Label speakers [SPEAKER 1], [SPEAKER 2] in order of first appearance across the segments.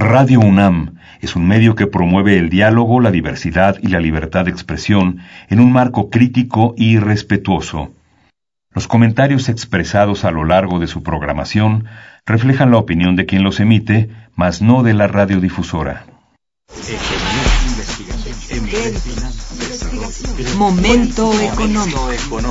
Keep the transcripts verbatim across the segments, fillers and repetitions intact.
[SPEAKER 1] Radio UNAM es un medio que promueve el diálogo, la diversidad y la libertad de expresión en un marco crítico y respetuoso. Los comentarios expresados a lo largo de su programación reflejan la opinión de quien los emite, mas no de la radiodifusora.
[SPEAKER 2] Momento económico.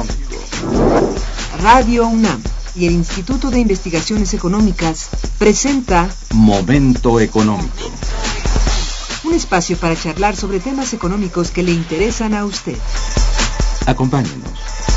[SPEAKER 2] Radio UNAM y el Instituto de Investigaciones Económicas presenta
[SPEAKER 3] Momento económico.
[SPEAKER 2] Un espacio para charlar sobre temas económicos que le interesan a usted.
[SPEAKER 3] Acompáñenos.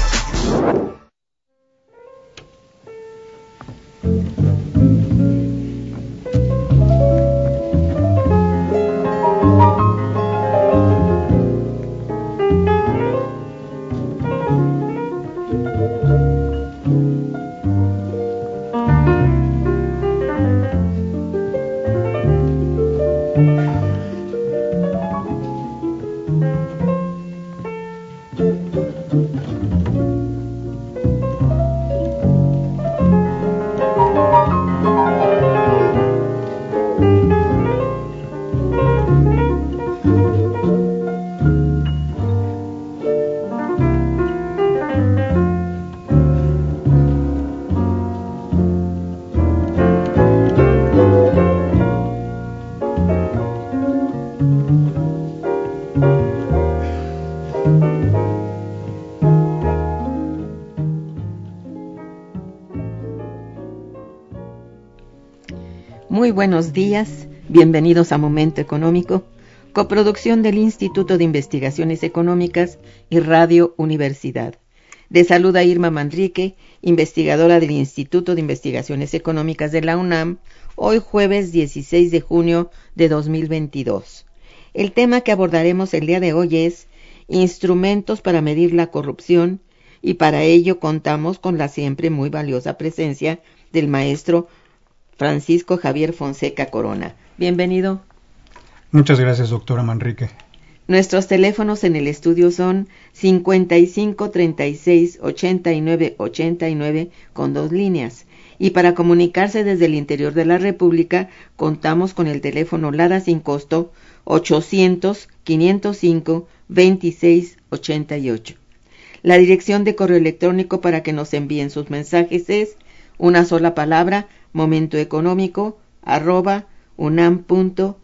[SPEAKER 4] Muy buenos días, bienvenidos a Momento Económico, coproducción del Instituto de Investigaciones Económicas y Radio Universidad. Les saluda Irma Manrique, investigadora del Instituto de Investigaciones Económicas de la UNAM, hoy jueves dieciséis de junio de dos mil veintidós. El tema que abordaremos el día de hoy es instrumentos para medir la corrupción, y para ello contamos con la siempre muy valiosa presencia del maestro Francisco Javier Fonseca Corona. Bienvenido.
[SPEAKER 5] Muchas gracias, doctora Manrique.
[SPEAKER 4] Nuestros teléfonos en el estudio son cincuenta y cinco, treinta y seis, ochenta y nueve, ochenta y nueve con dos líneas. Y para comunicarse desde el interior de la República, contamos con el teléfono LADA sin costo ochocientos, quinientos cinco, veintiséis, ochenta y ocho. La dirección de correo electrónico para que nos envíen sus mensajes es una sola palabra, momentoeconómico arroba unam punto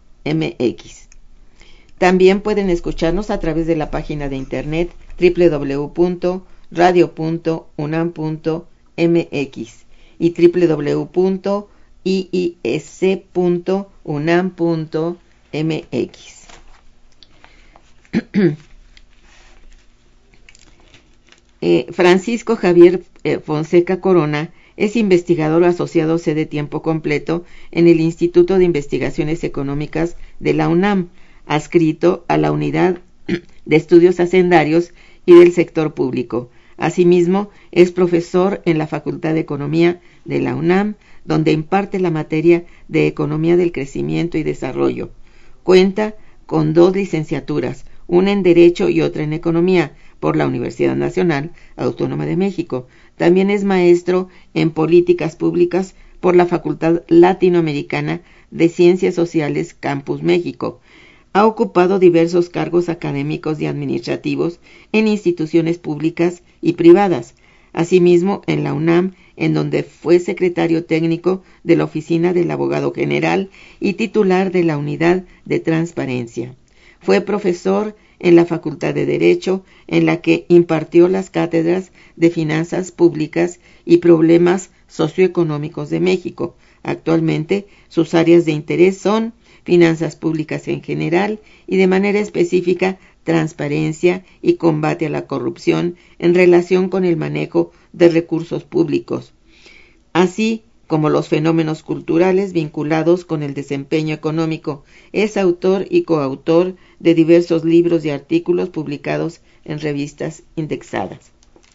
[SPEAKER 4] mx. También pueden escucharnos a través de la página de internet doble u doble u doble u punto radio punto unam punto mx y doble u doble u doble u punto i i s punto unam punto mx. eh, Francisco Javier eh, Fonseca Corona es investigador asociado C de tiempo completo en el Instituto de Investigaciones Económicas de la UNAM, adscrito a la Unidad de Estudios Hacendarios y del Sector Público. Asimismo, es profesor en la Facultad de Economía de la UNAM, donde imparte la materia de Economía del Crecimiento y Desarrollo. Cuenta con dos licenciaturas, una en Derecho y otra en Economía, por la Universidad Nacional Autónoma de México. También es maestro en Políticas Públicas por la Facultad Latinoamericana de Ciencias Sociales Campus México. Ha ocupado diversos cargos académicos y administrativos en instituciones públicas y privadas. Asimismo, en la UNAM, en donde fue secretario técnico de la Oficina del Abogado General y titular de la Unidad de Transparencia. Fue profesor en la Facultad de Derecho, en la que impartió las cátedras de Finanzas Públicas y Problemas Socioeconómicos de México. Actualmente, sus áreas de interés son finanzas públicas en general y de manera específica transparencia y combate a la corrupción en relación con el manejo de recursos públicos, así como los fenómenos culturales vinculados con el desempeño económico. Es autor y coautor de diversos libros y artículos publicados en revistas indexadas.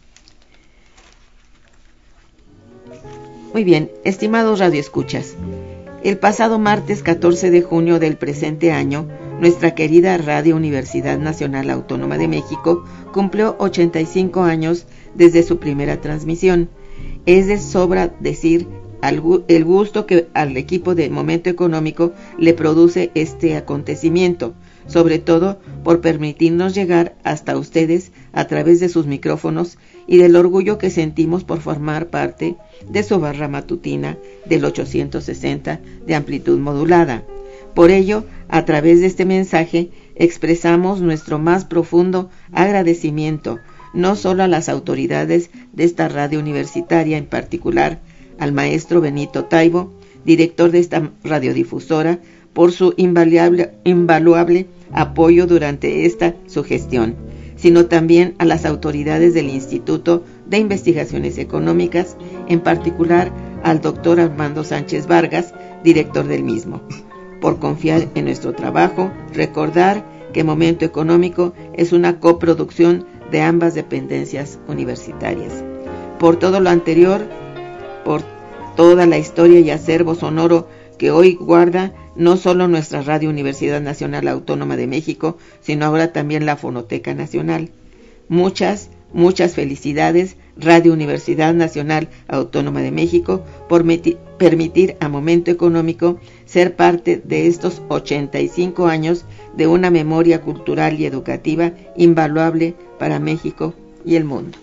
[SPEAKER 4] Muy bien, estimados radioescuchas, el pasado martes catorce de junio del presente año, nuestra querida Radio Universidad Nacional Autónoma de México cumplió ochenta y cinco años desde su primera transmisión. Es de sobra decir al, el gusto que al equipo de Momento Económico le produce este acontecimiento, sobre todo por permitirnos llegar hasta ustedes a través de sus micrófonos, y del orgullo que sentimos por formar parte de su barra matutina del ochocientos sesenta de amplitud modulada. Por ello, a través de este mensaje, expresamos nuestro más profundo agradecimiento, no solo a las autoridades de esta radio universitaria, en particular al maestro Benito Taibo, director de esta radiodifusora, por su invaluable, invaluable apoyo durante esta su gestión, sino también a las autoridades del Instituto de Investigaciones Económicas, en particular al doctor Armando Sánchez Vargas, director del mismo, por confiar en nuestro trabajo. Recordar que Momento Económico es una coproducción de ambas dependencias universitarias. Por todo lo anterior, por toda la historia y acervo sonoro que hoy guarda no solo nuestra Radio Universidad Nacional Autónoma de México, sino ahora también la Fonoteca Nacional. Muchas, muchas felicidades, Radio Universidad Nacional Autónoma de México, por meti- permitir a Momento Económico ser parte de estos ochenta y cinco años de una memoria cultural y educativa invaluable para México y el mundo.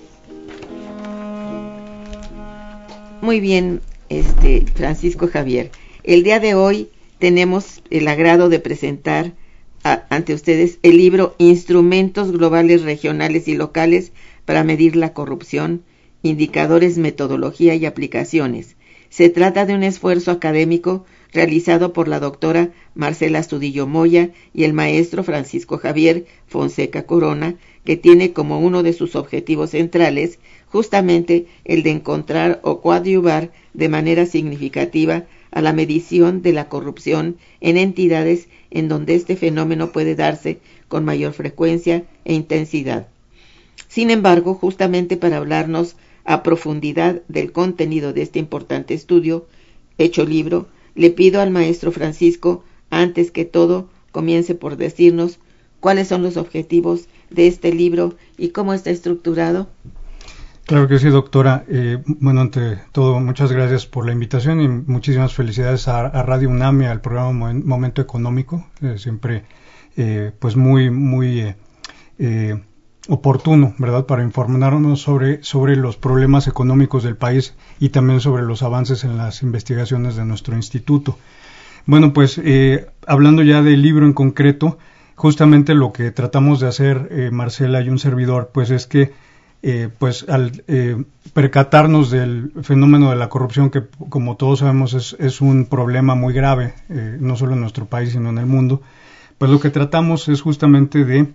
[SPEAKER 4] Muy bien, este Francisco Javier. El día de hoy tenemos el agrado de presentar a, ante ustedes el libro Instrumentos Globales, Regionales y Locales para Medir la Corrupción, Indicadores, Metodología y Aplicaciones. Se trata de un esfuerzo académico realizado por la doctora Marcela Astudillo Moya y el maestro Francisco Javier Fonseca Corona, que tiene como uno de sus objetivos centrales justamente el de encontrar o coadyuvar de manera significativa a la medición de la corrupción en entidades en donde este fenómeno puede darse con mayor frecuencia e intensidad. Sin embargo, justamente para hablarnos a profundidad del contenido de este importante estudio, hecho libro, le pido al maestro Francisco, antes que todo, comience por decirnos cuáles son los objetivos de este libro y cómo está estructurado.
[SPEAKER 5] Claro que sí, doctora. Eh, bueno, ante todo, muchas gracias por la invitación y muchísimas felicidades a, a Radio UNAM y al programa Momento Económico. Eh, siempre, eh, pues, muy, muy eh, eh, oportuno, ¿verdad?, para informarnos sobre, sobre los problemas económicos del país y también sobre los avances en las investigaciones de nuestro instituto. Bueno, pues, eh, hablando ya del libro en concreto, justamente lo que tratamos de hacer, eh, Marcela y un servidor, pues, es que Eh, pues al eh, percatarnos del fenómeno de la corrupción, que como todos sabemos es, es un problema muy grave, eh, no solo en nuestro país sino en el mundo, pues lo que tratamos es justamente de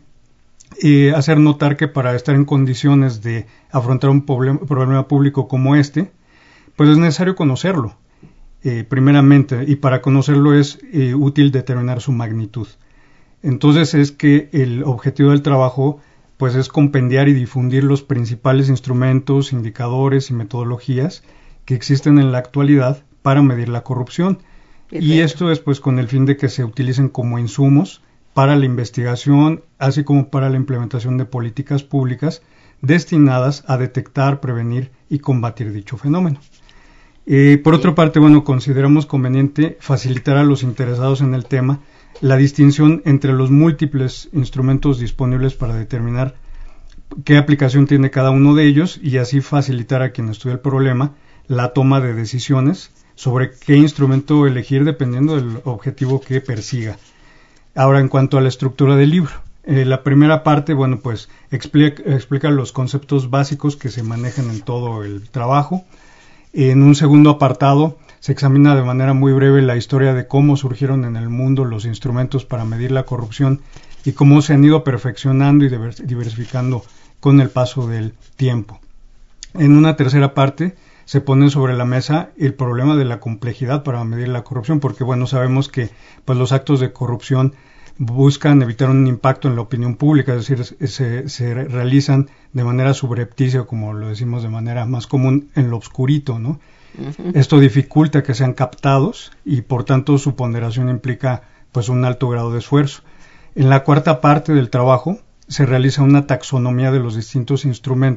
[SPEAKER 5] eh, hacer notar que para estar en condiciones de afrontar un problem- problema público como este, pues es necesario conocerlo, eh, primeramente, y para conocerlo es eh, útil determinar su magnitud. Entonces es que el objetivo del trabajo pues es compendiar y difundir los principales instrumentos, indicadores y metodologías que existen en la actualidad para medir la corrupción. Perfecto. Y esto es pues con el fin de que se utilicen como insumos para la investigación, así como para la implementación de políticas públicas destinadas a detectar, prevenir y combatir dicho fenómeno. Eh, por otra parte, bueno, consideramos conveniente facilitar a los interesados en el tema la distinción entre los múltiples instrumentos disponibles para determinar qué aplicación tiene cada uno de ellos y así facilitar a quien estudia el problema la toma de decisiones sobre qué instrumento elegir dependiendo del objetivo que persiga. Ahora, en cuanto a la estructura del libro, eh, la primera parte, bueno, pues explica, explica los conceptos básicos que se manejan en todo el trabajo. En un segundo apartado se examina de manera muy breve la historia de cómo surgieron en el mundo los instrumentos para medir la corrupción y cómo se han ido perfeccionando y diversificando con el paso del tiempo. En una tercera parte se pone sobre la mesa el problema de la complejidad para medir la corrupción, porque bueno, sabemos que pues los actos de corrupción buscan evitar un impacto en la opinión pública, es decir, se, se realizan de manera subrepticia, como lo decimos de manera más común, en lo oscurito, ¿no? Uh-huh. Esto dificulta que sean captados y por tanto su ponderación implica pues un alto grado de esfuerzo. En la cuarta parte del trabajo se realiza una taxonomía de los distintos instrumentos,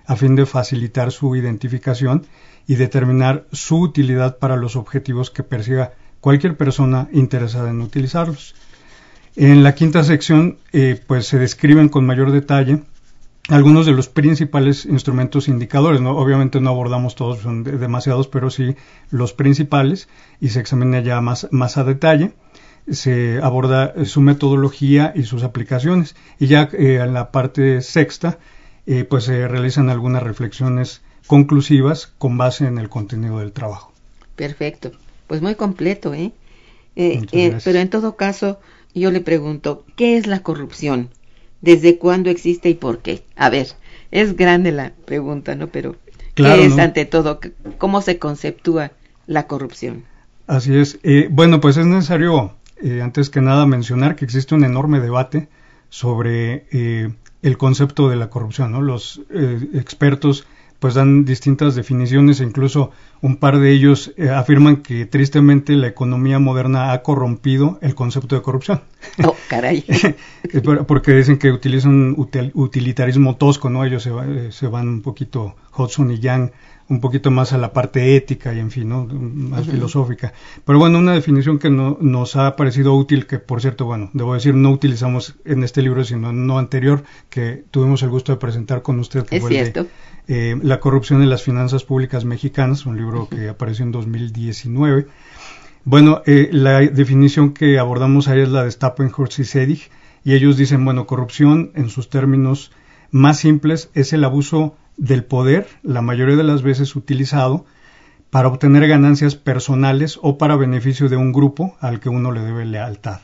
[SPEAKER 5] a fin de facilitar su identificación y determinar su utilidad para los objetivos que persiga cualquier persona interesada en utilizarlos. En la quinta sección, eh, pues se describen con mayor detalle algunos de los principales instrumentos indicadores, ¿no? Obviamente no abordamos todos, son de, demasiados, pero sí los principales, y se examina ya más, más a detalle. Se aborda su metodología y sus aplicaciones. Y ya eh, en la parte sexta, eh, pues se realizan algunas reflexiones conclusivas con base en el contenido del trabajo.
[SPEAKER 4] Perfecto. Pues muy completo, ¿eh? eh, eh pero en todo caso, yo le pregunto, ¿qué es la corrupción? ¿Desde cuándo existe y por qué? A ver, es grande la pregunta, ¿no? Pero,
[SPEAKER 5] claro,
[SPEAKER 4] ¿qué es
[SPEAKER 5] ¿no?
[SPEAKER 4] ante todo? ¿Cómo se conceptúa la corrupción?
[SPEAKER 5] Así es. Eh, bueno, pues es necesario, eh, antes que nada, mencionar que existe un enorme debate sobre eh, el concepto de la corrupción, ¿no? Los eh, expertos pues dan distintas definiciones e incluso un par de ellos eh, afirman que tristemente la economía moderna ha corrompido el concepto de corrupción.
[SPEAKER 4] Oh, caray.
[SPEAKER 5] Porque dicen que utilizan un util, utilitarismo tosco, ¿no? Ellos se, eh, se van un poquito, Hudson y Yang, un poquito más a la parte ética y en fin, ¿no? Más uh-huh. filosófica. Pero bueno, una definición que no, nos ha parecido útil, que por cierto, bueno, debo decir, no utilizamos en este libro, sino en uno anterior, que tuvimos el gusto de presentar con usted, que
[SPEAKER 4] es
[SPEAKER 5] fue
[SPEAKER 4] cierto.
[SPEAKER 5] El de, eh, La corrupción en las finanzas públicas mexicanas, un libro uh-huh. que apareció en dos mil diecinueve. Bueno, eh, la definición que abordamos ahí es la de Stappenhorst y Sedig, y ellos dicen, bueno, corrupción en sus términos más simples es el abuso del poder, la mayoría de las veces utilizado para obtener ganancias personales o para beneficio de un grupo al que uno le debe lealtad.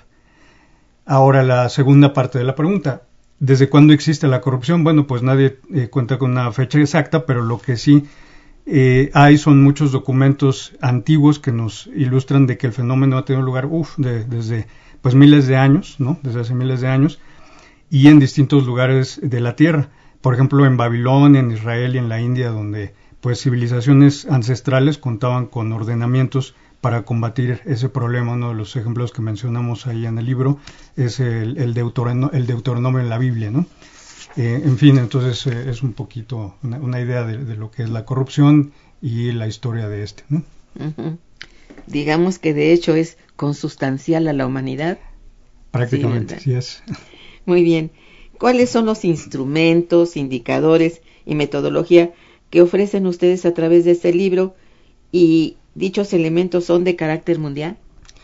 [SPEAKER 5] Ahora, la segunda parte de la pregunta, ¿desde cuándo existe la corrupción? Bueno, pues nadie eh, cuenta con una fecha exacta, pero lo que sí eh, hay son muchos documentos antiguos que nos ilustran de que el fenómeno ha tenido lugar uf, de, desde pues miles de años, ¿no? Desde hace miles de años, y en distintos lugares de la Tierra. Por ejemplo, en Babilonia, en Israel y en la India, donde pues civilizaciones ancestrales contaban con ordenamientos para combatir ese problema. Uno de los ejemplos que mencionamos ahí en el libro es el, el, deuteronomio, el deuteronomio en la Biblia, ¿no? Eh, en fin, entonces eh, es un poquito una, una idea de, de lo que es la corrupción y la historia de este, ¿no?
[SPEAKER 4] Uh-huh. Digamos que de hecho es consustancial a la humanidad.
[SPEAKER 5] Prácticamente, sí, sí es.
[SPEAKER 4] Muy bien. ¿Cuáles son los instrumentos, indicadores y metodología que ofrecen ustedes a través de este libro? ¿Y dichos elementos son de carácter mundial?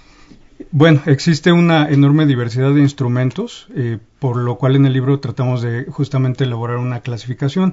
[SPEAKER 5] Bueno, existe una enorme diversidad de instrumentos, eh, por lo cual en el libro tratamos de justamente elaborar una clasificación.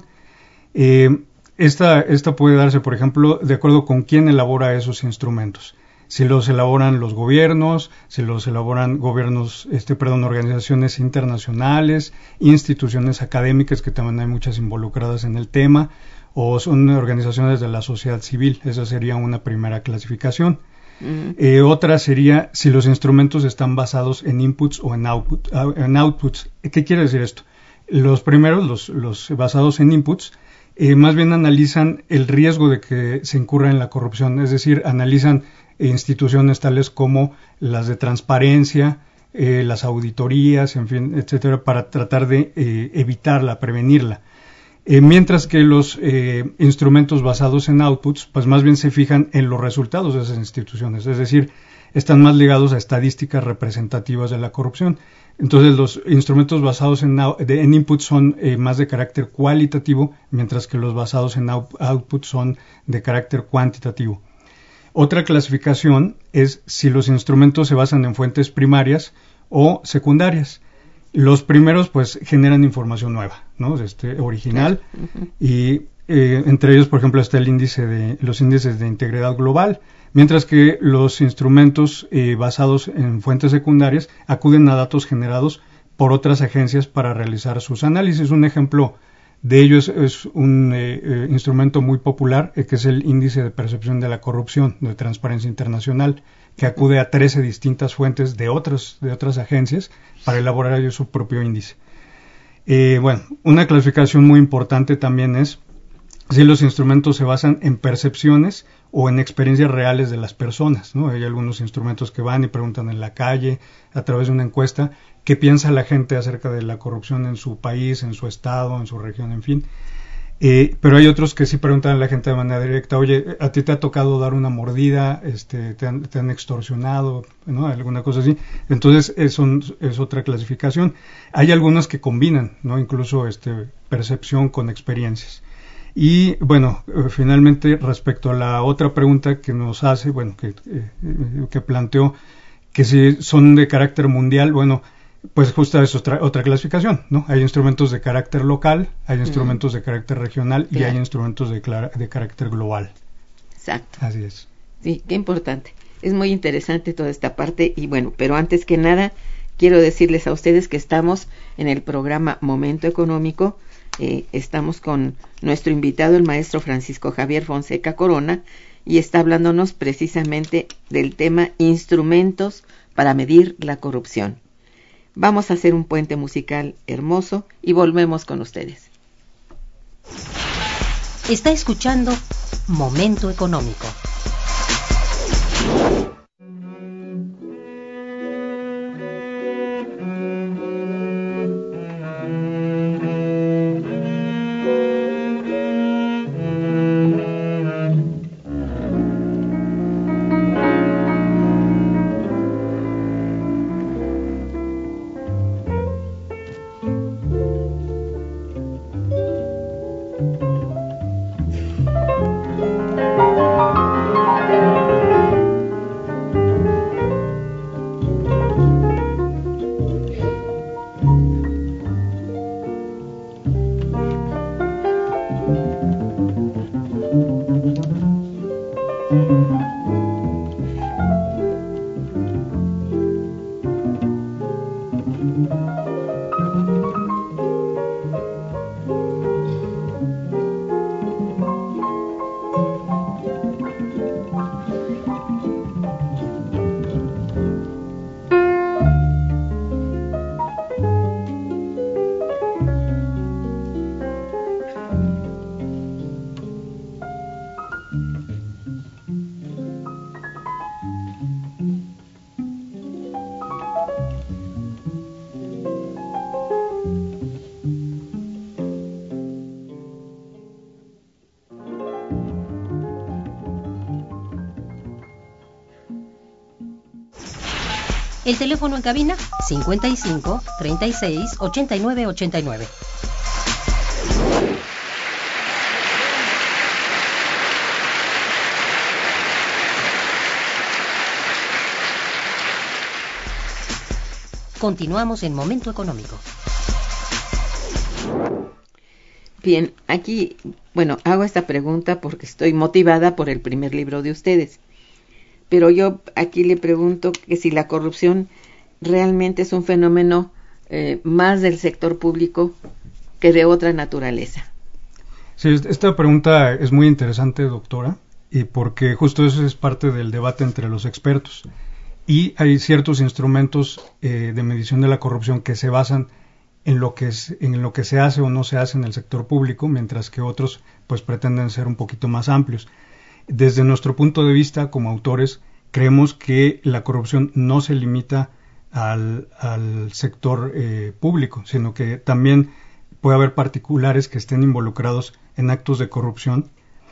[SPEAKER 5] Eh, esta, esta puede darse, por ejemplo, de acuerdo con quién elabora esos instrumentos. Si los elaboran los gobiernos, si los elaboran gobiernos, este, perdón, organizaciones internacionales, instituciones académicas, que también hay muchas involucradas en el tema, o son organizaciones de la sociedad civil. Esa sería una primera clasificación. Uh-huh. Eh, otra sería si los instrumentos están basados en inputs o en, output, en outputs. ¿Qué quiere decir esto? Los primeros, los, los basados en inputs, eh, más bien analizan el riesgo de que se incurra en la corrupción, es decir, analizan instituciones tales como las de transparencia, eh, las auditorías, en fin, etcétera, para tratar de eh, evitarla, prevenirla. Eh, mientras que los eh, instrumentos basados en outputs, pues más bien se fijan en los resultados de esas instituciones, es decir, están más ligados a estadísticas representativas de la corrupción. Entonces, los instrumentos basados en, de, en inputs son eh, más de carácter cualitativo, mientras que los basados en out, outputs son de carácter cuantitativo. Otra clasificación es si los instrumentos se basan en fuentes primarias o secundarias. Los primeros, pues, generan información nueva, ¿no? Este, original, uh-huh. y eh, entre ellos, por ejemplo, está el índice de los índices de integridad global, mientras que los instrumentos eh, basados en fuentes secundarias acuden a datos generados por otras agencias para realizar sus análisis. Un ejemplo de ello es, es un eh, eh, instrumento muy popular, eh, que es el índice de percepción de la corrupción de Transparencia Internacional, que acude a trece distintas fuentes de otras, de otras agencias para elaborar ellos su propio índice. Eh, bueno, una clasificación muy importante también es si los instrumentos se basan en percepciones o en experiencias reales de las personas, ¿no? Hay algunos instrumentos que van y preguntan en la calle, a través de una encuesta, qué piensa la gente acerca de la corrupción en su país, en su estado, en su región, en fin. Eh, pero hay otros que sí preguntan a la gente de manera directa, oye, ¿a ti te ha tocado dar una mordida? Este, ¿te, han, te han extorsionado? ¿No? Alguna cosa así. Entonces es, un, es otra clasificación. Hay algunas que combinan, ¿no? Incluso este, percepción con experiencias. Y bueno, eh, finalmente respecto a la otra pregunta que nos hace, bueno, que, eh, que planteó, que si son de carácter mundial, bueno, pues justo es otra, otra clasificación, ¿no? Hay instrumentos de carácter local, hay instrumentos mm. de carácter regional claro. y hay instrumentos de, de carácter global.
[SPEAKER 4] Exacto.
[SPEAKER 5] Así es.
[SPEAKER 4] Sí, qué importante. Es muy interesante toda esta parte y bueno, pero antes que nada quiero decirles a ustedes que estamos en el programa Momento Económico. Eh, estamos con nuestro invitado, el maestro Francisco Javier Fonseca Corona, y está hablándonos precisamente del tema instrumentos para medir la corrupción. Vamos a hacer un puente musical hermoso y volvemos con ustedes.
[SPEAKER 6] Está escuchando Momento Económico. El teléfono en cabina cincuenta y cinco, treinta y seis, ochenta y nueve, ochenta y nueve. Continuamos en Momento Económico.
[SPEAKER 4] Bien, aquí, bueno, hago esta pregunta porque estoy motivada por el primer libro de ustedes. Pero yo aquí le pregunto que si la corrupción realmente es un fenómeno eh, más del sector público que de otra naturaleza.
[SPEAKER 5] Sí, esta pregunta es muy interesante, doctora, y porque justo eso es parte del debate entre los expertos. Y hay ciertos instrumentos eh, de medición de la corrupción que se basan en lo que es, en lo que se hace o no se hace en el sector público, mientras que otros pues pretenden ser un poquito más amplios. Desde nuestro punto de vista, como autores, creemos que la corrupción no se limita al, al sector eh, público, sino que también puede haber particulares que estén involucrados en actos de corrupción.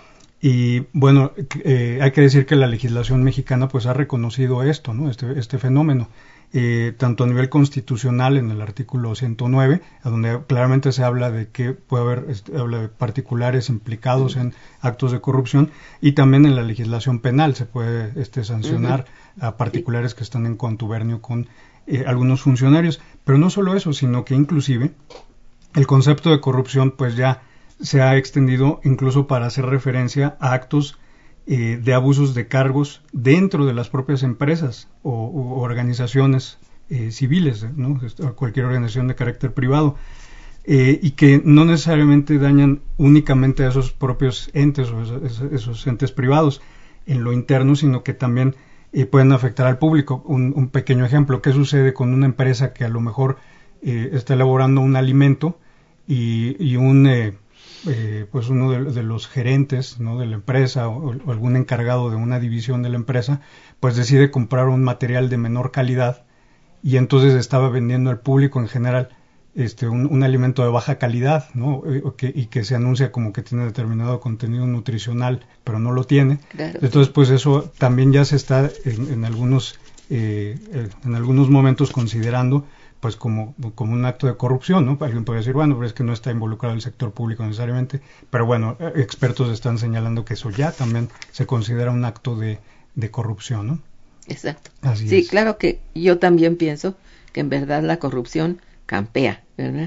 [SPEAKER 5] Y bueno, eh, hay que decir que la legislación mexicana pues ha reconocido esto, ¿no? Este, este fenómeno, eh, tanto a nivel constitucional en el artículo ciento nueve, a donde claramente se habla de que puede haber este, habla de particulares implicados en actos de corrupción, y también en la legislación penal se puede este, sancionar uh-huh. a particulares que están en contubernio con eh, algunos funcionarios. Pero no solo eso, sino que inclusive el concepto de corrupción pues ya se ha extendido incluso para hacer referencia a actos eh, de abusos de cargos dentro de las propias empresas o, o organizaciones eh, civiles, ¿no? Cualquier organización de carácter privado, eh, y que no necesariamente dañan únicamente a esos propios entes o esos, esos entes privados en lo interno, sino que también eh, pueden afectar al público. Un, un pequeño ejemplo: ¿qué sucede con una empresa que a lo mejor eh, está elaborando un alimento y, y un eh, Eh, pues uno de, de los gerentes, ¿no? de la empresa o, o algún encargado de una división de la empresa pues decide comprar un material de menor calidad y entonces estaba vendiendo al público en general este, un, un alimento de baja calidad, ¿no? Eh, que, y que se anuncia como que tiene determinado contenido nutricional, pero no lo tiene.
[SPEAKER 4] Claro.
[SPEAKER 5] Entonces, pues eso también ya se está en, en algunos eh, eh, en algunos momentos considerando pues como, como un acto de corrupción, ¿no? Alguien puede decir, bueno, pero es que no está involucrado el sector público necesariamente, pero bueno, expertos están señalando que eso ya también se considera un acto de, de corrupción, ¿no?
[SPEAKER 4] Exacto.
[SPEAKER 5] Así
[SPEAKER 4] sí,
[SPEAKER 5] es.
[SPEAKER 4] claro que yo también pienso que en verdad la corrupción campea, ¿verdad?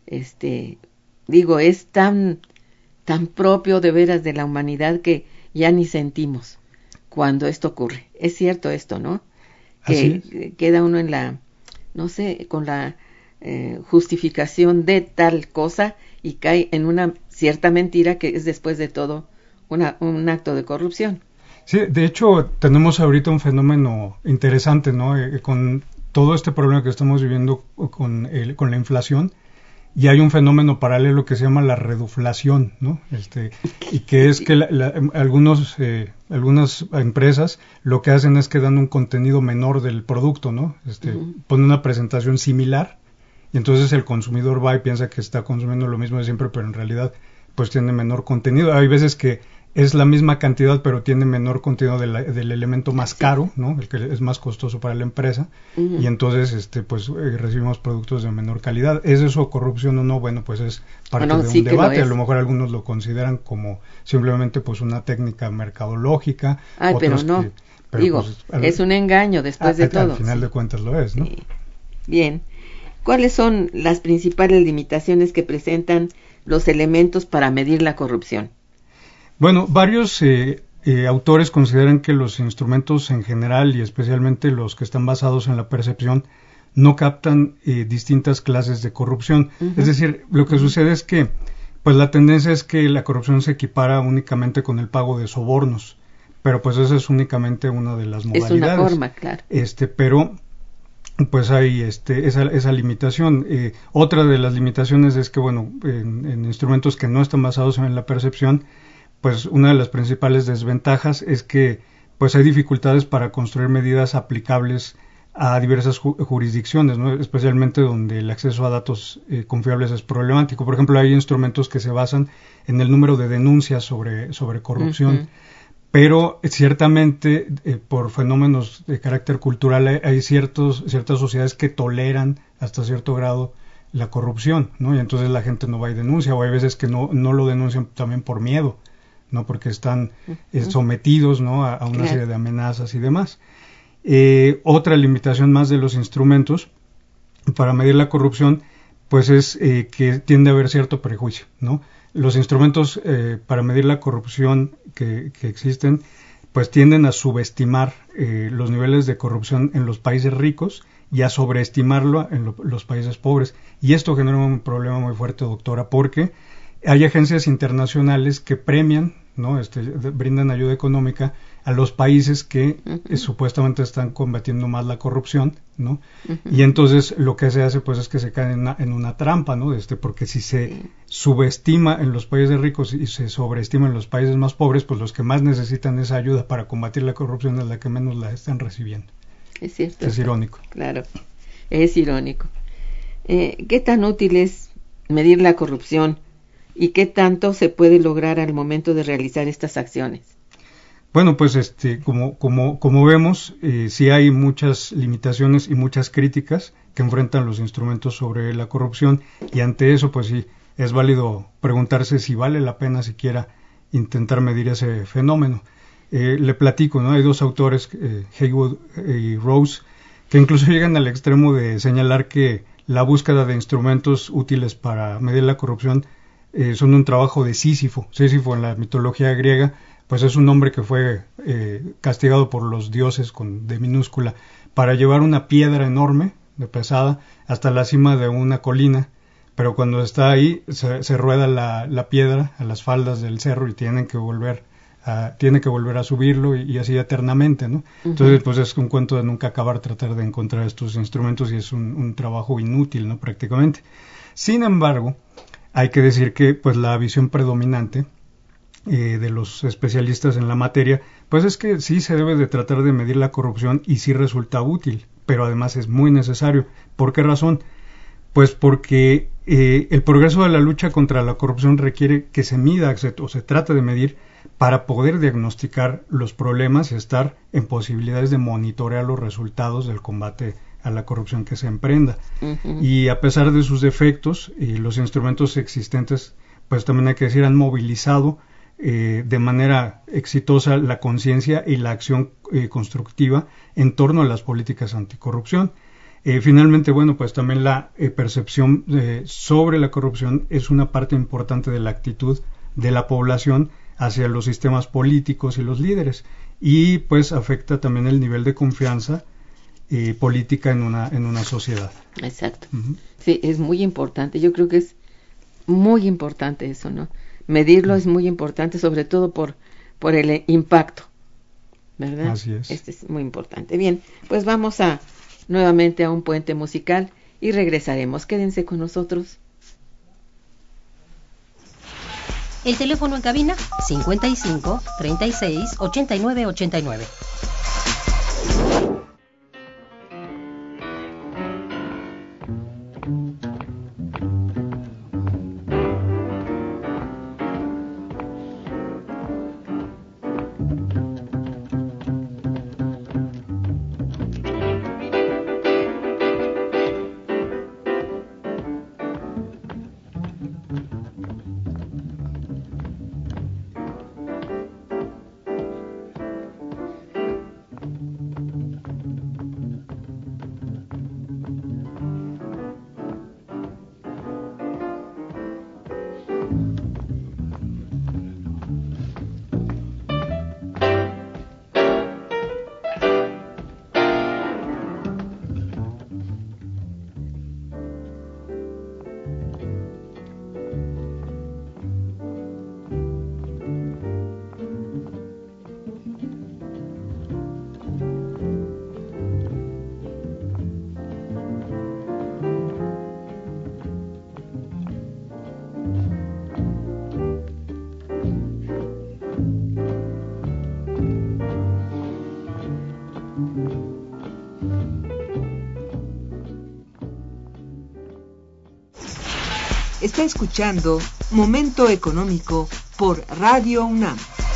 [SPEAKER 4] Este, digo, es tan, tan propio de veras de la humanidad que ya ni sentimos cuando esto ocurre. Es cierto esto, ¿no? Que
[SPEAKER 5] Así
[SPEAKER 4] queda uno en la, no sé, con la eh, justificación de tal cosa y cae en una cierta mentira que es después de todo una, un acto de corrupción.
[SPEAKER 5] Sí, de hecho tenemos ahorita un fenómeno interesante, ¿no? Eh, con todo este problema que estamos viviendo con, el, con la inflación, y hay un fenómeno paralelo que se llama la reduflación, ¿no? Este, y que es que la, la, algunos, eh, algunas empresas lo que hacen es que dan un contenido menor del producto, ¿no? Este, uh-huh. Ponen una presentación similar y entonces el consumidor va y piensa que está consumiendo lo mismo de siempre, pero en realidad pues tiene menor contenido. Hay veces que es la misma cantidad, pero tiene menor contenido de la, del elemento más caro, ¿no? El que es más costoso para la empresa, uh-huh. y entonces, este, pues, eh, recibimos productos de menor calidad. ¿Es eso corrupción o no? Bueno, pues es parte bueno, de un sí debate. Lo a lo mejor algunos lo consideran como simplemente, pues, una técnica mercadológica.
[SPEAKER 4] Ay, pero no. Que, pero, Digo, pues, al, es un engaño después
[SPEAKER 5] a,
[SPEAKER 4] de todo.
[SPEAKER 5] Al final sí. de cuentas lo es, ¿no?
[SPEAKER 4] Sí. Bien. ¿Cuáles son las principales limitaciones que presentan los elementos para medir la corrupción?
[SPEAKER 5] Bueno, varios eh, eh, autores consideran que los instrumentos en general y especialmente los que están basados en la percepción no captan eh, distintas clases de corrupción. Uh-huh. Es decir, lo que uh-huh. sucede es que pues la tendencia es que la corrupción se equipara únicamente con el pago de sobornos, pero pues esa es únicamente una de las modalidades.
[SPEAKER 4] Es una forma, claro.
[SPEAKER 5] Este, pero pues hay este, esa, esa limitación. Eh, otra de las limitaciones es que, bueno, en, en instrumentos que no están basados en la percepción, pues una de las principales desventajas es que pues hay dificultades para construir medidas aplicables a diversas ju- jurisdicciones, ¿no? Especialmente donde el acceso a datos eh, confiables es problemático. Por ejemplo, hay instrumentos que se basan en el número de denuncias sobre, sobre corrupción, uh-huh. pero ciertamente eh, por fenómenos de carácter cultural hay, hay ciertos, ciertas sociedades que toleran hasta cierto grado la corrupción, ¿no? Y entonces la gente no va y denuncia, o hay veces que no, no lo denuncian también por miedo, ¿no? Porque están eh, sometidos, ¿no? a, a una claro. serie de amenazas y demás. Eh, otra limitación más de los instrumentos para medir la corrupción, pues es eh, que tiende a haber cierto prejuicio, ¿no? Los instrumentos eh, para medir la corrupción que, que existen, pues tienden a subestimar eh, los niveles de corrupción en los países ricos y a sobreestimarlo en lo, los países pobres. Y esto genera un problema muy fuerte, doctora, porque hay agencias internacionales que premian, ¿no? Este, brindan ayuda económica a los países que uh-huh. eh, supuestamente están combatiendo más la corrupción, ¿no? Uh-huh. Y entonces lo que se hace pues es que se caen en una, en una trampa, ¿no? Este, porque si se sí. subestima en los países ricos y se sobreestima en los países más pobres, pues los que más necesitan esa ayuda para combatir la corrupción es la que menos la están recibiendo.
[SPEAKER 4] Es cierto.
[SPEAKER 5] Es irónico.
[SPEAKER 4] Claro, es irónico. Eh, ¿Qué tan útil es medir la corrupción? ¿Y qué tanto se puede lograr al momento de realizar estas acciones?
[SPEAKER 5] Bueno, pues este, como, como, como vemos, eh, sí hay muchas limitaciones y muchas críticas que enfrentan los instrumentos sobre la corrupción, y ante eso, pues sí, es válido preguntarse si vale la pena siquiera intentar medir ese fenómeno. Eh, le platico, ¿no? Hay dos autores, eh, Haywood y Rose, que incluso llegan al extremo de señalar que la búsqueda de instrumentos útiles para medir la corrupción Eh, son un trabajo de Sísifo. Sísifo en la mitología griega, pues es un hombre que fue eh, castigado por los dioses con D minúscula para llevar una piedra enorme, de pesada, hasta la cima de una colina, pero cuando está ahí se, se rueda la, la piedra a las faldas del cerro y tienen que volver a, tiene que volver a subirlo y, y así eternamente, ¿no? Uh-huh. Entonces, pues es un cuento de nunca acabar tratar de encontrar estos instrumentos y es un, un trabajo inútil, ¿no? Prácticamente. Sin embargo, hay que decir que pues la visión predominante eh, de los especialistas en la materia, pues es que sí se debe de tratar de medir la corrupción y sí resulta útil, pero además es muy necesario. ¿Por qué razón? Pues porque eh, el progreso de la lucha contra la corrupción requiere que se mida se, o se trate de medir para poder diagnosticar los problemas y estar en posibilidades de monitorear los resultados del combate a la corrupción que se emprenda. Uh-huh. Y a pesar de sus defectos, eh, los instrumentos existentes, pues también hay que decir, han movilizado eh, de manera exitosa la conciencia y la acción eh, constructiva en torno a las políticas anticorrupción. Eh, finalmente, bueno, pues también la eh, percepción eh, sobre la corrupción es una parte importante de la actitud de la población hacia los sistemas políticos y los líderes, y pues afecta también el nivel de confianza eh, política en una en una sociedad.
[SPEAKER 4] Exacto. Uh-huh. Sí, es muy importante. Yo creo que es muy importante eso, ¿no? Medirlo uh-huh. es muy importante, sobre todo por por el impacto, ¿verdad?
[SPEAKER 5] Así es.
[SPEAKER 4] Este es muy importante. Bien, pues vamos a nuevamente a un puente musical y regresaremos. Quédense con nosotros.
[SPEAKER 6] El teléfono en cabina cincuenta y cinco, treinta y seis, ochenta y nueve, ochenta y nueve.
[SPEAKER 2] Está escuchando Momento Económico por Radio UNAM.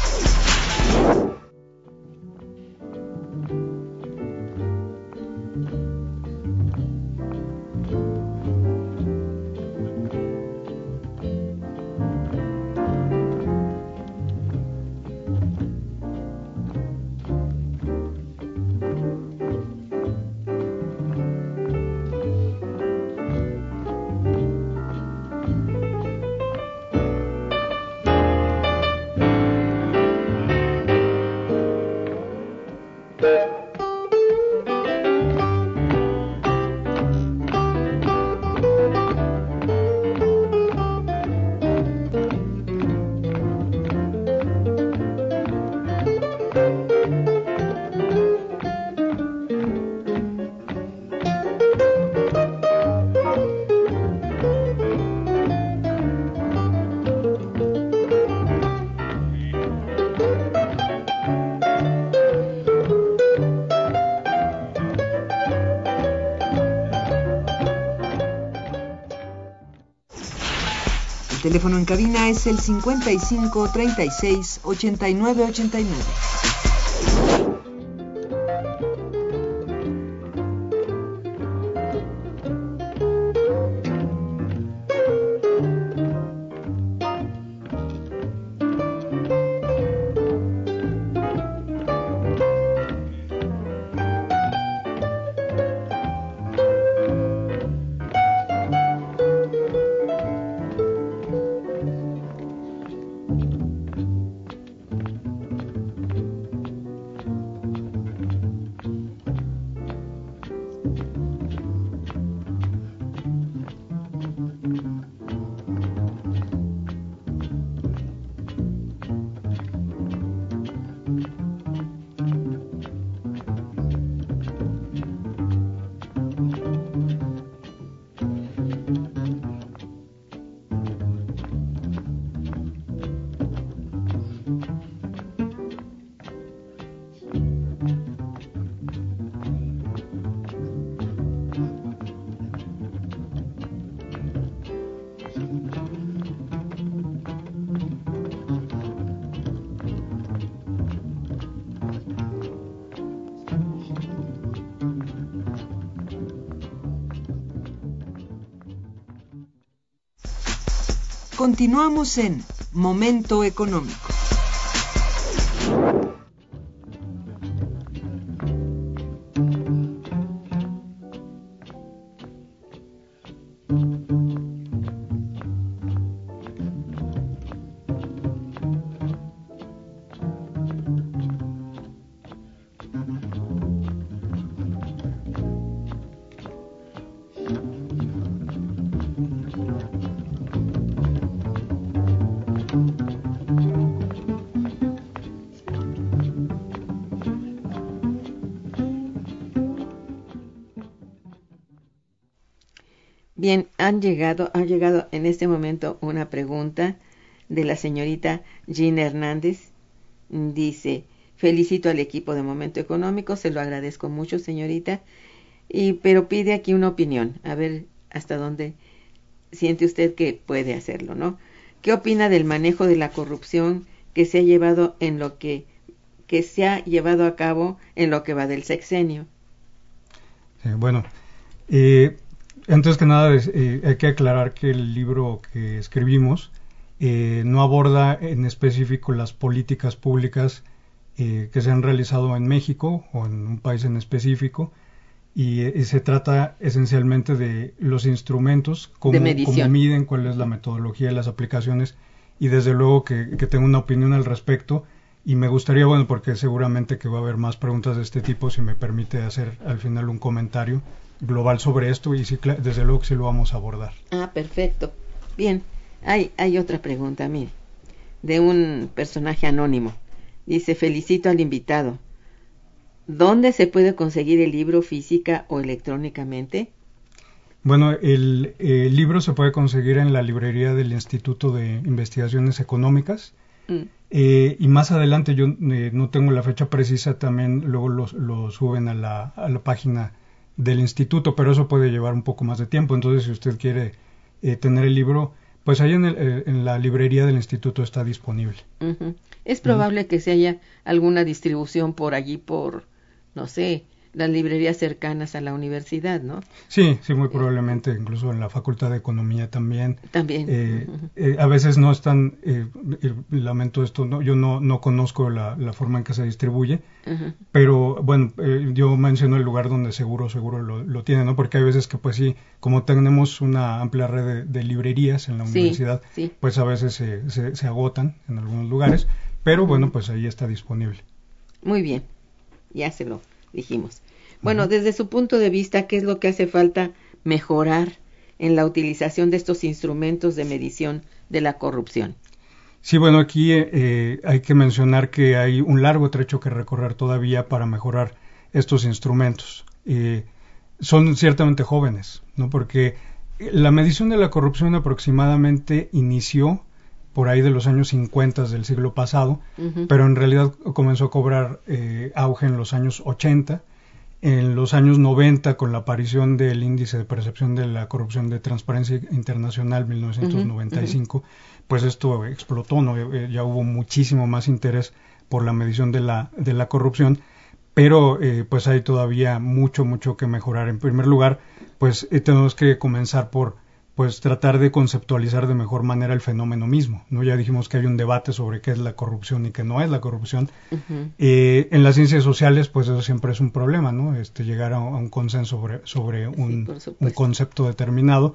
[SPEAKER 2] El teléfono en cabina es el cincuenta y cinco, treinta y seis, ochenta y nueve, ochenta y nueve. Continuamos en Momento Económico.
[SPEAKER 4] Bien, han llegado, ha llegado en este momento una pregunta de la señorita Gina Hernández. Dice: felicito al equipo de Momento Económico, se lo agradezco mucho, señorita, y pero pide aquí una opinión, a ver hasta dónde siente usted que puede hacerlo, ¿no? ¿Qué opina del manejo de la corrupción que se ha llevado en lo que que se ha llevado a cabo en lo que va del sexenio?
[SPEAKER 5] Sí, bueno, eh, antes que nada eh, hay que aclarar que el libro que escribimos eh, no aborda en específico las políticas públicas eh, que se han realizado en México o en un país en específico, y, y se trata esencialmente de los instrumentos, cómo, cómo miden, cuál es la metodología y las aplicaciones, y desde luego que, que tengo una opinión al respecto, y me gustaría, bueno, porque seguramente que va a haber más preguntas de este tipo, si me permite hacer al final un comentario global sobre esto, y sí, desde luego que sí lo vamos a abordar.
[SPEAKER 4] Ah, perfecto. Bien, hay, hay otra pregunta, mire, de un personaje anónimo. Dice: felicito al invitado. ¿Dónde se puede conseguir el libro, física o electrónicamente?
[SPEAKER 5] Bueno, el, el libro se puede conseguir en la librería del Instituto de Investigaciones Económicas, mm. eh, y más adelante, yo eh, no tengo la fecha precisa, también luego lo, lo suben a la, a la página del instituto, pero eso puede llevar un poco más de tiempo. Entonces, si usted quiere eh, tener el libro, pues ahí en, el, eh, en la librería del instituto está disponible.
[SPEAKER 4] Uh-huh. Es probable uh-huh. que se haya alguna distribución por allí, por, no sé, las librerías cercanas a la universidad, ¿no?
[SPEAKER 5] Sí, sí, muy probablemente, eh, incluso en la Facultad de Economía también.
[SPEAKER 4] También.
[SPEAKER 5] Eh, uh-huh. eh, a veces no están, eh, eh, lamento esto, no, yo no, no conozco la, la forma en que se distribuye, uh-huh. pero bueno, eh, yo menciono el lugar donde seguro, seguro lo, lo tienen, ¿no? Porque hay veces que pues sí, como tenemos una amplia red de, de librerías en la sí, universidad, sí. pues a veces se, se, se agotan en algunos lugares, pero uh-huh. bueno, pues ahí está disponible.
[SPEAKER 4] Muy bien, ya se lo dijimos. Bueno, uh-huh. desde su punto de vista, ¿qué es lo que hace falta mejorar en la utilización de estos instrumentos de medición de la corrupción?
[SPEAKER 5] Sí, bueno, aquí eh, hay que mencionar que hay un largo trecho que recorrer todavía para mejorar estos instrumentos. Eh, son ciertamente jóvenes, ¿no? Porque la medición de la corrupción aproximadamente inició por ahí de los años cincuenta del siglo pasado, uh-huh. pero en realidad comenzó a cobrar eh, auge en los años ochenta. En los años noventa, con la aparición del índice de percepción de la corrupción de Transparencia Internacional mil novecientos noventa y cinco, uh-huh. pues esto explotó, ¿no? Ya hubo muchísimo más interés por la medición de la de la corrupción, pero eh, pues hay todavía mucho, mucho que mejorar. En primer lugar, pues eh, tenemos que comenzar por pues tratar de conceptualizar de mejor manera el fenómeno mismo, ¿no? Ya dijimos que hay un debate sobre qué es la corrupción y qué no es la corrupción. Uh-huh. Eh, en las ciencias sociales, pues eso siempre es un problema, ¿no? Este, llegar a, a un consenso sobre, sobre un, sí, un concepto determinado,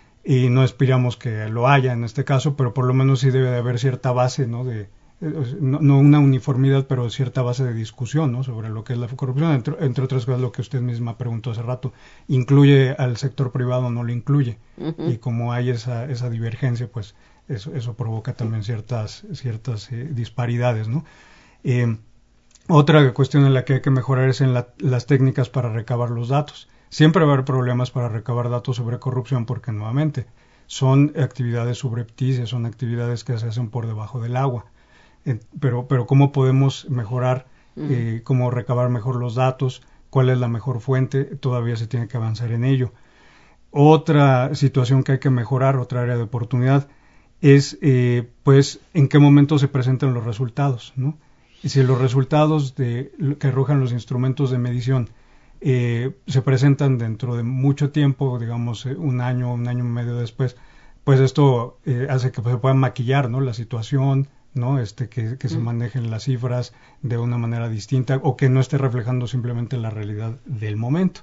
[SPEAKER 5] y no aspiramos que lo haya en este caso, pero por lo menos sí debe de haber cierta base, ¿no? De, no, no una uniformidad, pero cierta base de discusión, ¿no? Sobre lo que es la corrupción, entre, entre otras cosas lo que usted misma preguntó hace rato, ¿incluye al sector privado o no lo incluye? Uh-huh. Y como hay esa, esa divergencia, pues eso, eso provoca también ciertas, ciertas eh, disparidades, ¿no? Eh, otra cuestión en la que hay que mejorar es en la, las técnicas para recabar los datos. Siempre va a haber problemas para recabar datos sobre corrupción porque, nuevamente, son actividades subrepticias, son actividades que se hacen por debajo del agua. Eh, pero, pero ¿cómo podemos mejorar, eh, cómo recabar mejor los datos? ¿Cuál es la mejor fuente? Todavía se tiene que avanzar en ello. Otra situación que hay que mejorar, otra área de oportunidad, es eh, pues en qué momento se presentan los resultados, ¿no? Y si los resultados de, que arrojan los instrumentos de medición eh, se presentan dentro de mucho tiempo, digamos eh, un año, un año y medio después, pues esto eh, hace que se pueda maquillar, ¿no?, la situación, ¿no?, este, que, que se manejen las cifras de una manera distinta o que no esté reflejando simplemente la realidad del momento.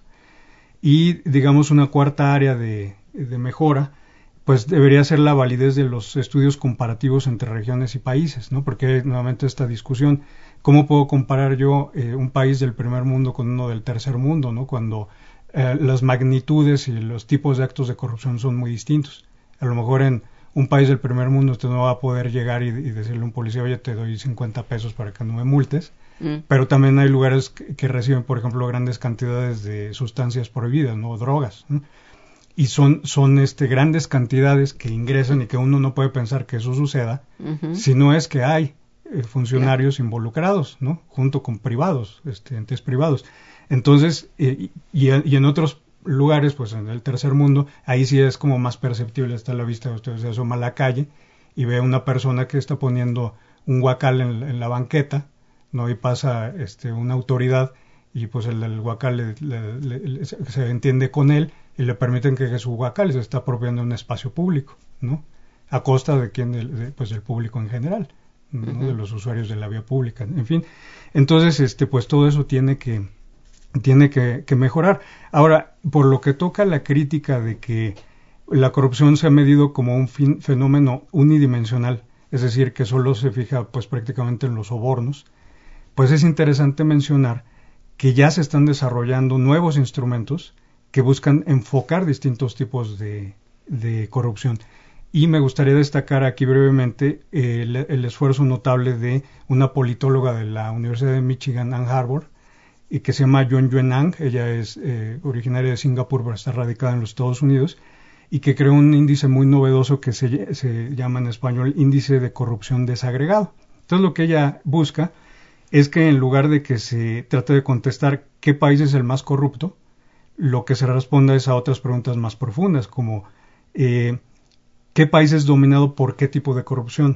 [SPEAKER 5] Y, digamos, una cuarta área de, de mejora, pues debería ser la validez de los estudios comparativos entre regiones y países, ¿no? Porque hay nuevamente esta discusión, ¿cómo puedo comparar yo eh, un país del primer mundo con uno del tercer mundo, ¿no?, cuando eh, las magnitudes y los tipos de actos de corrupción son muy distintos? A lo mejor en un país del primer mundo usted no va a poder llegar y, y decirle a un policía, oye, te doy cincuenta pesos para que no me multes, mm. pero también hay lugares que, que reciben, por ejemplo, grandes cantidades de sustancias prohibidas, ¿no?, drogas, ¿no?, y son, son este, grandes cantidades que ingresan y que uno no puede pensar que eso suceda, uh-huh. si no es que hay eh, funcionarios yeah. involucrados, ¿no?, junto con privados, este, entes privados. Entonces, eh, y, y en otros lugares, pues en el tercer mundo, ahí sí es como más perceptible, está a la vista, usted se asoma a la calle y ve a una persona que está poniendo un guacal en, en la banqueta, ¿no?, y pasa este, una autoridad y pues el, el guacal le, le, le, le, se entiende con él y le permiten que su guacal se está apropiando de un espacio público, ¿no?, a costa de quien, de, de, pues del público en general, ¿no?, uh-huh. de los usuarios de la vía pública, en fin. Entonces, este, pues todo eso tiene que tiene que, que mejorar. Ahora, por lo que toca la crítica de que la corrupción se ha medido como un fin, fenómeno unidimensional, es decir, que solo se fija pues prácticamente en los sobornos, pues es interesante mencionar que ya se están desarrollando nuevos instrumentos que buscan enfocar distintos tipos de, de corrupción. Y me gustaría destacar aquí brevemente eh, el, el esfuerzo notable de una politóloga de la Universidad de Michigan, Ann Arbor, y que se llama Yuen Yuen Ang. Ella es eh, originaria de Singapur, pero está radicada en los Estados Unidos, y que creó un índice muy novedoso que se, se llama en español Índice de Corrupción Desagregado. Entonces lo que ella busca es que en lugar de que se trate de contestar qué país es el más corrupto, lo que se responda es a otras preguntas más profundas, como eh, qué país es dominado por qué tipo de corrupción,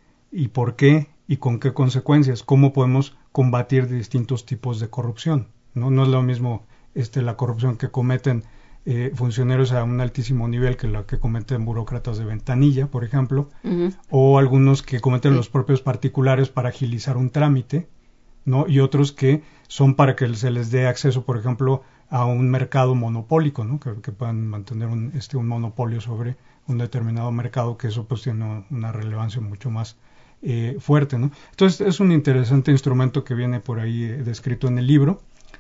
[SPEAKER 5] y por qué, y con qué consecuencias, cómo podemos combatir distintos tipos de corrupción, ¿no? No es lo mismo este, la corrupción que cometen eh, funcionarios a un altísimo nivel que la que cometen burócratas de ventanilla, por ejemplo, uh-huh. o algunos que cometen sí. los propios particulares para agilizar un trámite, ¿no? Y otros que son para que se les dé acceso, por ejemplo, a un mercado monopólico, ¿no?, que, que puedan mantener un, este, un monopolio sobre un determinado mercado, que eso pues tiene una relevancia mucho más eh, fuerte, ¿no? Entonces es un interesante instrumento que viene por ahí eh, descrito en el libro,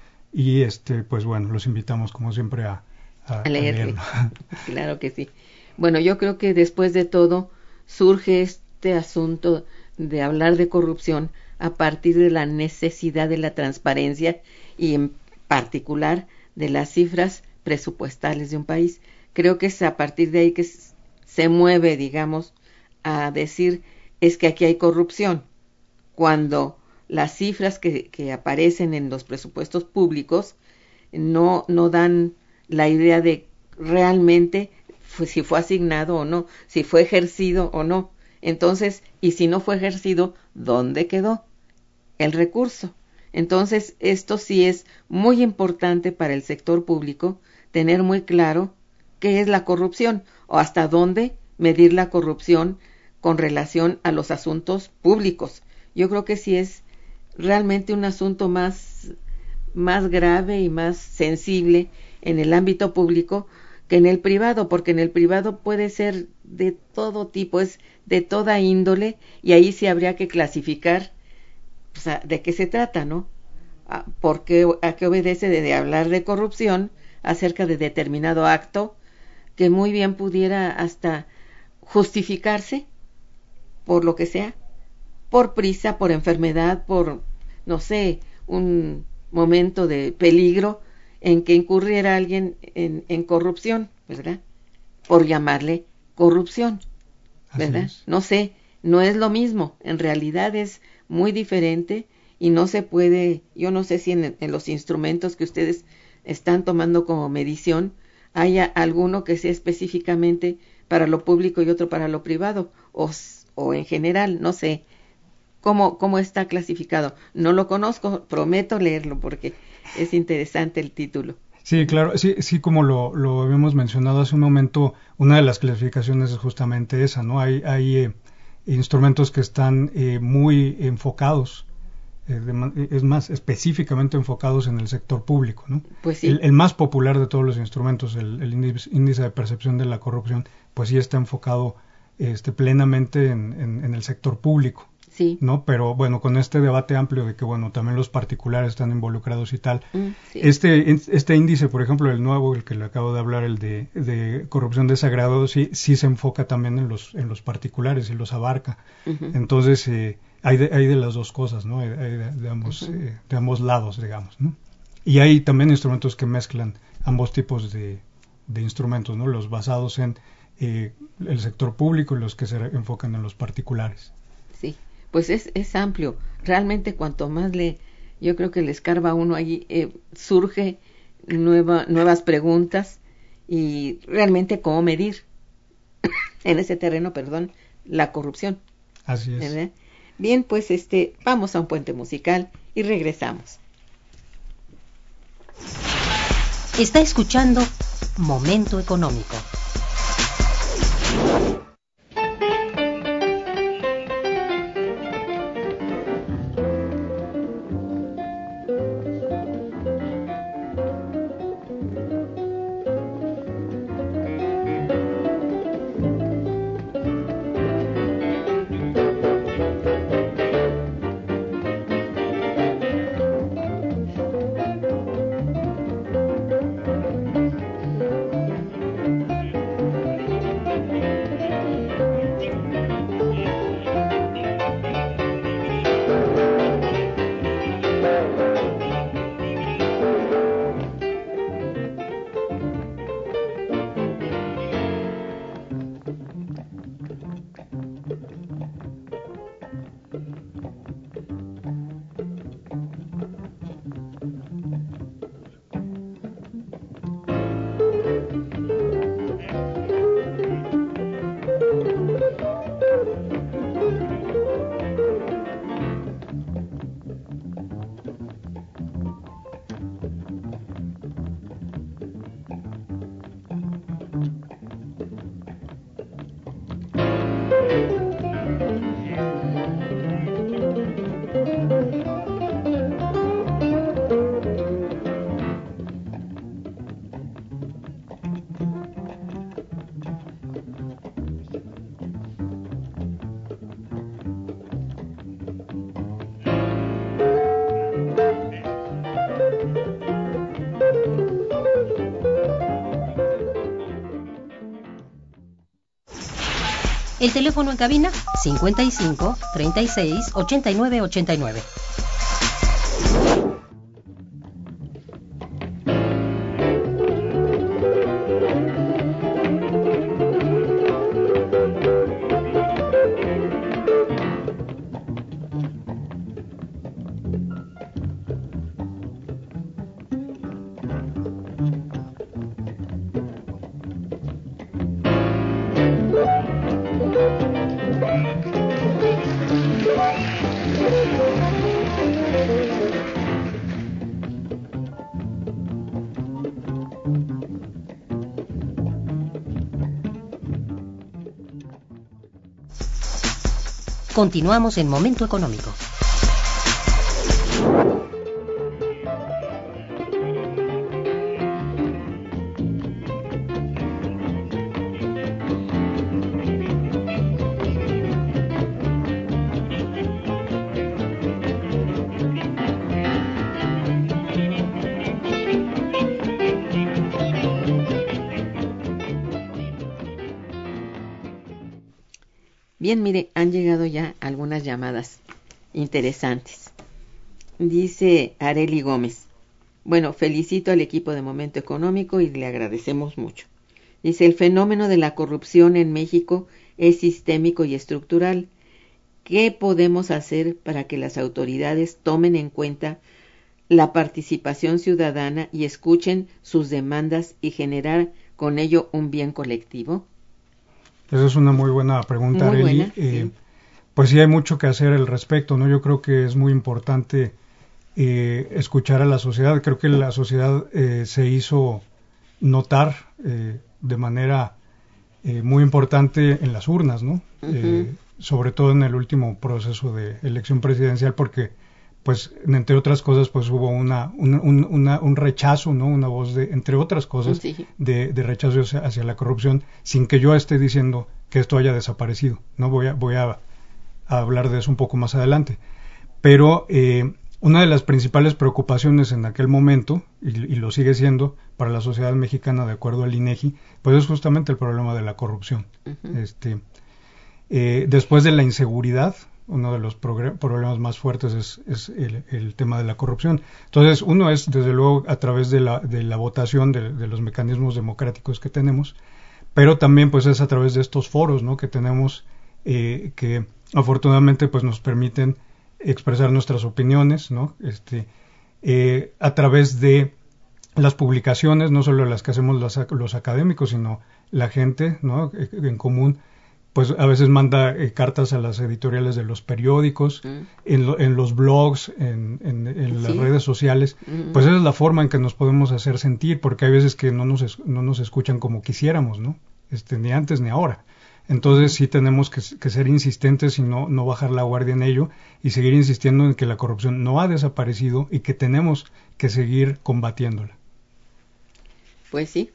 [SPEAKER 5] y este pues bueno, los invitamos como siempre a, a,
[SPEAKER 4] a leerlo. Claro que sí. Bueno, yo creo que después de todo surge este asunto de hablar de corrupción a partir de la necesidad de la transparencia y en particular de las cifras presupuestales de un país. Creo que es a partir de ahí que se mueve, digamos, a decir es que aquí hay corrupción, cuando las cifras que, que aparecen en los presupuestos públicos no, no dan la idea de realmente pues, si fue asignado o no, si fue ejercido o no. Entonces, y si no fue ejercido, ¿dónde quedó el recurso? Entonces, esto sí es muy importante para el sector público, tener muy claro qué es la corrupción o hasta dónde medir la corrupción con relación a los asuntos públicos. Yo creo que sí es realmente un asunto más, más grave y más sensible en el ámbito público que en el privado, porque en el privado puede ser de todo tipo, es de toda índole, y ahí sí habría que clasificar o sea, de qué se trata, ¿no? ¿A, por qué, a qué obedece de, de hablar de corrupción acerca de determinado acto que muy bien pudiera hasta justificarse por lo que sea, por prisa, por enfermedad, por, no sé, un momento de peligro en que incurriera alguien en, en corrupción, ¿verdad? Por llamarle corrupción, ¿verdad? No sé, no es lo mismo, en realidad es muy diferente y no se puede, yo no sé si en, en los instrumentos que ustedes están tomando como medición haya alguno que sea específicamente para lo público y otro para lo privado, o, o en general, no sé cómo, cómo está clasificado. No lo conozco, prometo leerlo porque es interesante el título.
[SPEAKER 5] Sí, claro, sí, sí, como lo, lo habíamos mencionado hace un momento, una de las clasificaciones es justamente esa, ¿no? Hay, hay eh, instrumentos que están eh, muy enfocados, eh, de, es más, específicamente enfocados en el sector público, ¿no?
[SPEAKER 4] Pues sí.
[SPEAKER 5] El, el más popular de todos los instrumentos, el, el índice, índice de percepción de la corrupción, pues sí está enfocado este, plenamente en, en, en el sector público.
[SPEAKER 4] Sí.
[SPEAKER 5] ¿No? Pero bueno, con este debate amplio de que bueno, también los particulares están involucrados y tal.
[SPEAKER 4] Mm, sí.
[SPEAKER 5] Este este índice, por ejemplo, el nuevo, el que le acabo de hablar, el de, de corrupción desagrado, sí sí se enfoca también en los en los particulares y los abarca. Uh-huh. Entonces, eh, hay de, hay de las dos cosas, ¿no? Hay, hay de, de ambos uh-huh. eh, de ambos lados, digamos, ¿no? Y hay también instrumentos que mezclan ambos tipos de de instrumentos, ¿no? Los basados en eh, el sector público y los que se enfocan en los particulares.
[SPEAKER 4] Sí. Pues es, es amplio. Realmente cuanto más le, yo creo que le escarba a uno allí, eh, surge nueva, nuevas preguntas y realmente cómo medir en ese terreno, perdón, la corrupción.
[SPEAKER 5] Así es.
[SPEAKER 4] ¿Verdad? Bien, pues este, vamos a un puente musical y regresamos.
[SPEAKER 6] Está escuchando Momento Económico. El teléfono en cabina cincuenta y cinco, treinta y seis, ochenta y nueve, ochenta y nueve. Continuamos en Momento Económico.
[SPEAKER 4] Bien, mire, han llegado ya algunas llamadas interesantes. Dice Areli Gómez: bueno, felicito al equipo de Momento Económico y le agradecemos mucho. Dice: el fenómeno de la corrupción en México es sistémico y estructural. ¿Qué podemos hacer para que las autoridades tomen en cuenta la participación ciudadana y escuchen sus demandas y generar con ello un bien colectivo?
[SPEAKER 5] Esa es una muy buena pregunta,
[SPEAKER 4] muy
[SPEAKER 5] Areli.
[SPEAKER 4] Buena,
[SPEAKER 5] eh,
[SPEAKER 4] sí.
[SPEAKER 5] Pues sí, hay mucho que hacer al respecto, ¿no? Yo creo que es muy importante eh, escuchar a la sociedad. Creo que la sociedad eh, se hizo notar eh, de manera eh, muy importante en las urnas, ¿no? Uh-huh. Eh, sobre todo en el último proceso de elección presidencial, porque pues entre otras cosas pues hubo una un, un, una, un rechazo, ¿no? Una voz de, entre otras cosas, sí. de, de rechazo hacia, hacia la corrupción, sin que yo esté diciendo que esto haya desaparecido, ¿no? Voy a, voy a, a hablar de eso un poco más adelante. Pero eh, una de las principales preocupaciones en aquel momento, y, y lo sigue siendo para la sociedad mexicana de acuerdo al INEGI, pues es justamente el problema de la corrupción. Uh-huh. Este, eh, después de la inseguridad, uno de los problemas más fuertes es, es el, el tema de la corrupción. Entonces, uno es, desde luego, a través de la, de la votación, de, de los mecanismos democráticos que tenemos, pero también pues es a través de estos foros, ¿no? que tenemos, eh, que afortunadamente pues nos permiten expresar nuestras opiniones, ¿no? Este, eh, a través de las publicaciones, no solo las que hacemos los, los académicos, sino la gente, ¿no? En común, pues a veces manda eh, cartas a las editoriales de los periódicos, mm. en, lo, en los blogs, en, en, en las sí. redes sociales, mm. pues esa es la forma en que nos podemos hacer sentir, porque hay veces que no nos, es, no nos escuchan como quisiéramos, ¿no? Este, ni antes ni ahora. Entonces sí tenemos que, que ser insistentes y no, no bajar la guardia en ello y seguir insistiendo en que la corrupción no ha desaparecido y que tenemos que seguir combatiéndola.
[SPEAKER 4] Pues sí.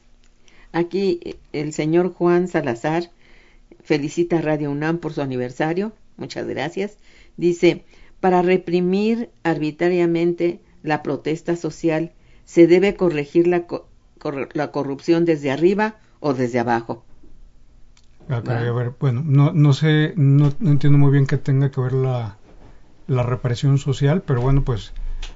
[SPEAKER 4] Aquí el señor Juan Salazar felicita a Radio UNAM por su aniversario. Muchas gracias. Dice, para reprimir arbitrariamente la protesta social, ¿se debe corregir la, cor- la corrupción desde arriba o desde abajo?
[SPEAKER 5] Okay, a ver, bueno, no, no sé, no, no entiendo muy bien qué tenga que ver la, la represión social, pero bueno, pues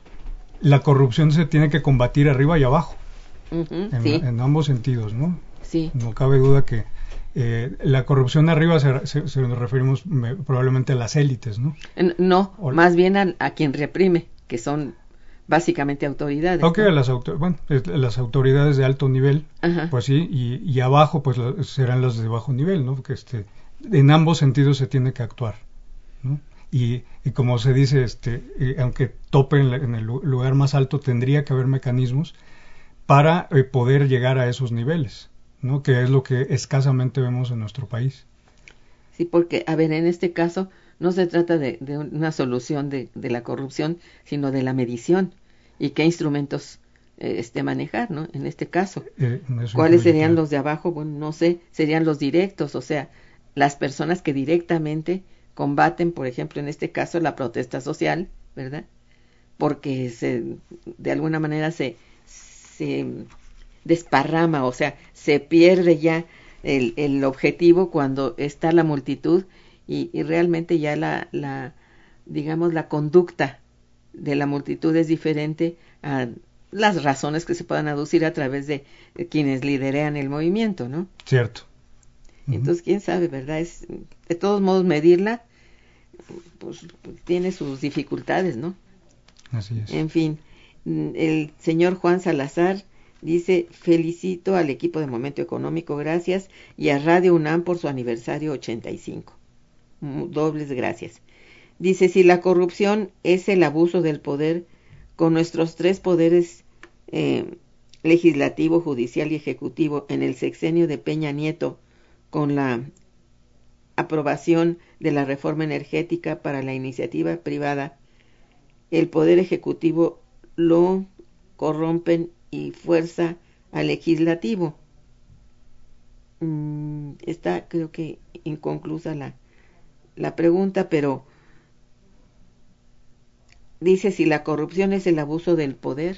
[SPEAKER 5] la corrupción se tiene que combatir arriba y abajo, uh-huh, en, sí. en ambos sentidos, ¿no?
[SPEAKER 4] Sí.
[SPEAKER 5] No cabe duda que eh, la corrupción arriba se, se, se nos referimos me, probablemente a las élites, ¿no?
[SPEAKER 4] No, o, más bien a, a quien reprime, que son básicamente autoridades.
[SPEAKER 5] Ok,
[SPEAKER 4] ¿no?
[SPEAKER 5] las, autor- bueno, las autoridades de alto nivel, ajá, pues sí, y, y abajo pues la, serán las de bajo nivel, ¿no? Porque este, en ambos sentidos se tiene que actuar, ¿no? Y, y como se dice, este, eh, aunque tope en, la, en el lugar más alto, tendría que haber mecanismos para eh, poder llegar a esos niveles, ¿no? Que es lo que escasamente vemos en nuestro país.
[SPEAKER 4] Sí, porque, a ver, en este caso no se trata de, de una solución de, de la corrupción, sino de la medición y qué instrumentos eh, este manejar, ¿no? En este caso, eh, ¿cuáles serían claro. los de abajo? Bueno, no sé, serían los directos, o sea, las personas que directamente combaten, por ejemplo, en este caso, la protesta social, ¿verdad? Porque se, de alguna manera se, se desparrama, o sea, se pierde ya el, el objetivo cuando está la multitud. Y, y realmente ya la, la, digamos, la conducta de la multitud es diferente a las razones que se puedan aducir a través de, de quienes liderean el movimiento, ¿no?
[SPEAKER 5] Cierto.
[SPEAKER 4] Entonces, quién sabe, ¿verdad? Es, de todos modos, medirla, pues, pues tiene sus dificultades, ¿no?
[SPEAKER 5] Así es.
[SPEAKER 4] En fin, el señor Juan Salazar dice, felicito al equipo de Momento Económico, gracias, y a Radio UNAM por su aniversario ochenta y cinco. Dobles gracias. Dice, si la corrupción es el abuso del poder, con nuestros tres poderes, eh, legislativo, judicial y ejecutivo, en el sexenio de Peña Nieto, con la aprobación de la reforma energética para la iniciativa privada, el poder ejecutivo lo corrompen y fuerza al legislativo. Mm, está, creo que, inconclusa la la pregunta, pero dice si la corrupción es el abuso del poder.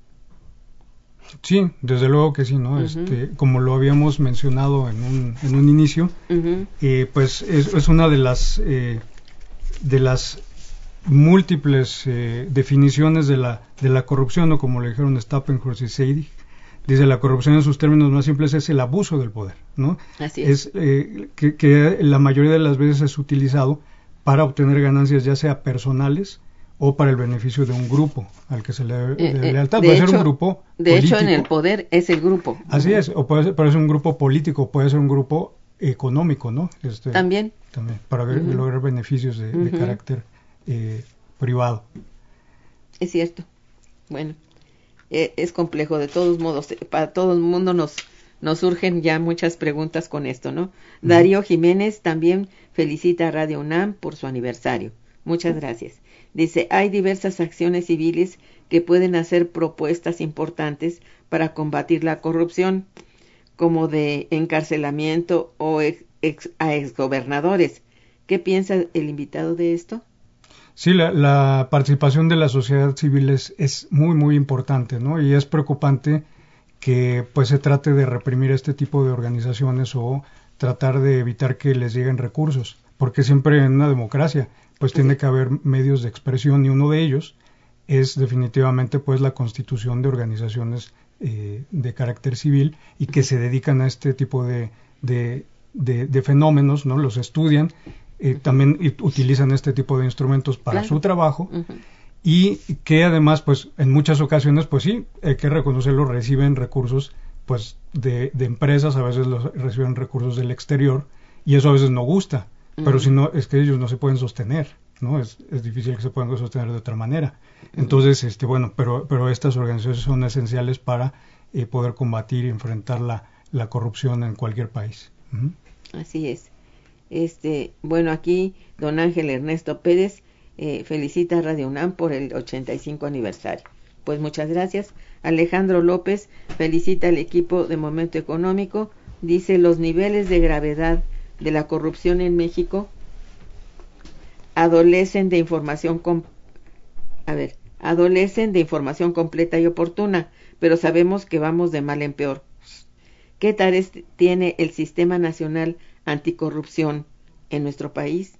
[SPEAKER 5] Sí, desde luego que sí, ¿no? Uh-huh. Este, como lo habíamos mencionado en un, en un inicio, uh-huh. eh, pues es, es una de las eh, de las múltiples eh, definiciones de la de la corrupción, o como le dijeron Stappenhorst y Seydig. Dice, la corrupción en sus términos más simples es el abuso del poder, ¿no?
[SPEAKER 4] Así es.
[SPEAKER 5] Es eh, que, que la mayoría de las veces es utilizado para obtener ganancias, ya sea personales o para el beneficio de un grupo al que se le debe eh, lealtad.
[SPEAKER 4] De
[SPEAKER 5] puede
[SPEAKER 4] hecho,
[SPEAKER 5] ser un grupo
[SPEAKER 4] de
[SPEAKER 5] político.
[SPEAKER 4] hecho, en el poder es el grupo.
[SPEAKER 5] Así uh-huh. es, o puede ser, puede ser un grupo político, puede ser un grupo económico, ¿no? Este,
[SPEAKER 4] también.
[SPEAKER 5] También, para uh-huh. lograr beneficios de, uh-huh. de carácter eh, privado.
[SPEAKER 4] Es cierto. Bueno, eh, es complejo. De todos modos, eh, para todo el mundo nos, nos surgen ya muchas preguntas con esto, ¿no? Uh-huh. Darío Jiménez también felicita a Radio UNAM por su aniversario. Muchas gracias. Dice, hay diversas acciones civiles que pueden hacer propuestas importantes para combatir la corrupción, como de encarcelamiento o ex, ex, a exgobernadores. ¿Qué piensa el invitado de esto?
[SPEAKER 5] Sí, la, la participación de la sociedad civil es, es muy, muy importante, ¿no? Y es preocupante que pues se trate de reprimir este tipo de organizaciones o tratar de evitar que les lleguen recursos, porque siempre en una democracia pues tiene que haber medios de expresión y uno de ellos es definitivamente pues la constitución de organizaciones eh, de carácter civil y que se dedican a este tipo de, de, de, de fenómenos, ¿no? Los estudian. Eh, también utilizan este tipo de instrumentos para claro. su trabajo uh-huh. y que además pues en muchas ocasiones pues sí hay que reconocerlo, reciben recursos pues de, de empresas, a veces los, reciben recursos del exterior y eso a veces no gusta, uh-huh. pero si no es que ellos no se pueden sostener, no es, es difícil que se puedan sostener de otra manera. Uh-huh. Entonces este bueno pero pero estas organizaciones son esenciales para eh, poder combatir y enfrentar la, la corrupción en cualquier país. Uh-huh.
[SPEAKER 4] Así es. Este, bueno, aquí don Ángel Ernesto Pérez eh, felicita a Radio UNAM por el ochenta y cinco aniversario. Pues muchas gracias. Alejandro López felicita al equipo de Momento Económico. Dice, los niveles de gravedad de la corrupción en México adolecen de información com- a ver, adolecen de información completa y oportuna, pero sabemos que vamos de mal en peor. ¿Qué tareas tiene el Sistema Nacional Anticorrupción en nuestro país?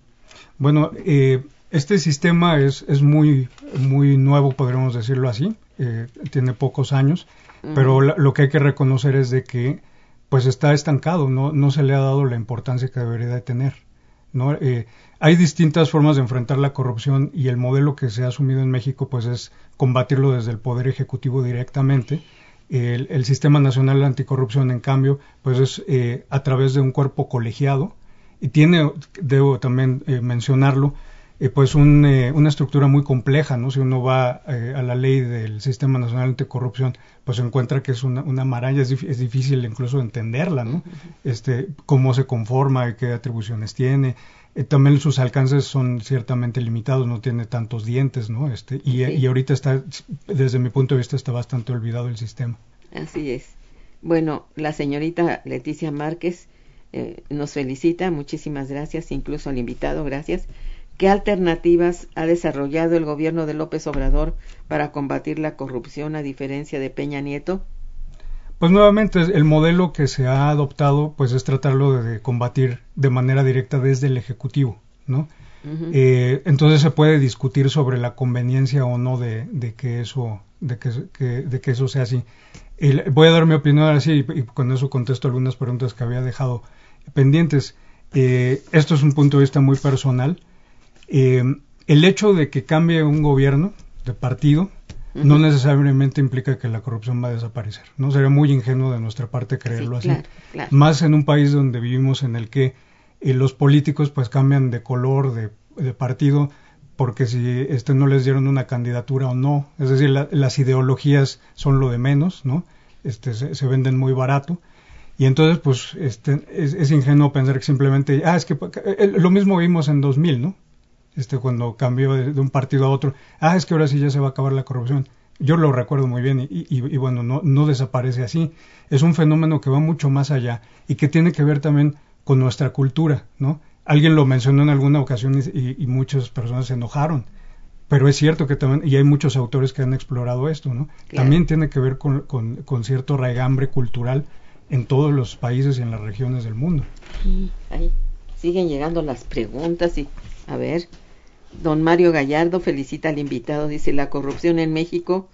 [SPEAKER 5] Bueno, eh, este sistema es, es muy, muy nuevo, podríamos decirlo así, eh, tiene pocos años, uh-huh. pero la, lo que hay que reconocer es de que pues está estancado, no, no se le ha dado la importancia que debería de tener, ¿no? Eh, hay distintas formas de enfrentar la corrupción y el modelo que se ha asumido en México pues es combatirlo desde el Poder Ejecutivo directamente. El, el Sistema Nacional Anticorrupción, en cambio, pues es eh, a través de un cuerpo colegiado y tiene, debo también eh, mencionarlo, eh, pues un, eh, una estructura muy compleja, ¿no? Si uno va eh, a la ley del Sistema Nacional Anticorrupción, pues se encuentra que es una, una maraña, es, dif- es difícil incluso entenderla, ¿no? Este, cómo se conforma y qué atribuciones tiene. Eh, también sus alcances son ciertamente limitados, no tiene tantos dientes, ¿no? Este, y, sí. y ahorita está, desde mi punto de vista, está bastante olvidado el sistema.
[SPEAKER 4] Así es. Bueno, la señorita Leticia Márquez eh, nos felicita, muchísimas gracias, incluso al invitado, gracias. ¿Qué alternativas ha desarrollado el gobierno de López Obrador para combatir la corrupción a diferencia de Peña Nieto?
[SPEAKER 5] Pues nuevamente el modelo que se ha adoptado pues es tratarlo de, de combatir de manera directa desde el Ejecutivo, ¿no? Uh-huh. Eh, entonces se puede discutir sobre la conveniencia o no de, de que eso de que, que, de que eso sea así. El, voy a dar mi opinión ahora sí y, y con eso contesto algunas preguntas que había dejado pendientes. Eh, esto es un punto de vista muy personal. Eh, el hecho de que cambie un gobierno de partido uh-huh. no necesariamente implica que la corrupción va a desaparecer, ¿no? Sería muy ingenuo de nuestra parte creerlo sí, así.
[SPEAKER 4] Claro, claro.
[SPEAKER 5] Más en un país donde vivimos en el que eh, los políticos pues cambian de color, de, de partido, porque si este no les dieron una candidatura o no, es decir, la, las ideologías son lo de menos, ¿no? Este se, se venden muy barato. Y entonces, pues, este, es, es ingenuo pensar que simplemente, ah, es que eh, lo mismo vimos en dos mil, ¿no? Este, cuando cambió de, de un partido a otro, ah, es que ahora sí ya se va a acabar la corrupción. Yo lo recuerdo muy bien y, y, y bueno, no, no desaparece así. Es un fenómeno que va mucho más allá y que tiene que ver también con nuestra cultura, ¿no? Alguien lo mencionó en alguna ocasión y, y muchas personas se enojaron, pero es cierto que también, y hay muchos autores que han explorado esto, ¿no? Claro. También tiene que ver con, con, con cierto raigambre cultural en todos los países y en las regiones del mundo.
[SPEAKER 4] Sí, ahí siguen llegando las preguntas y, a ver, don Mario Gallardo felicita al invitado, dice, la corrupción en México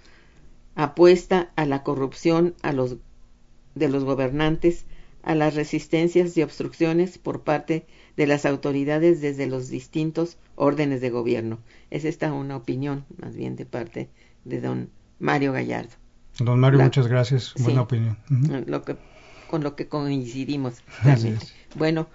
[SPEAKER 4] apuesta a la corrupción a los de los gobernantes, a las resistencias y obstrucciones por parte de las autoridades desde los distintos órdenes de gobierno. Es esta una opinión, más bien, de parte de don Mario Gallardo.
[SPEAKER 5] Don Mario, la, muchas gracias, buena sí, opinión.
[SPEAKER 4] Uh-huh. Lo que, con lo que coincidimos realmente. Bueno,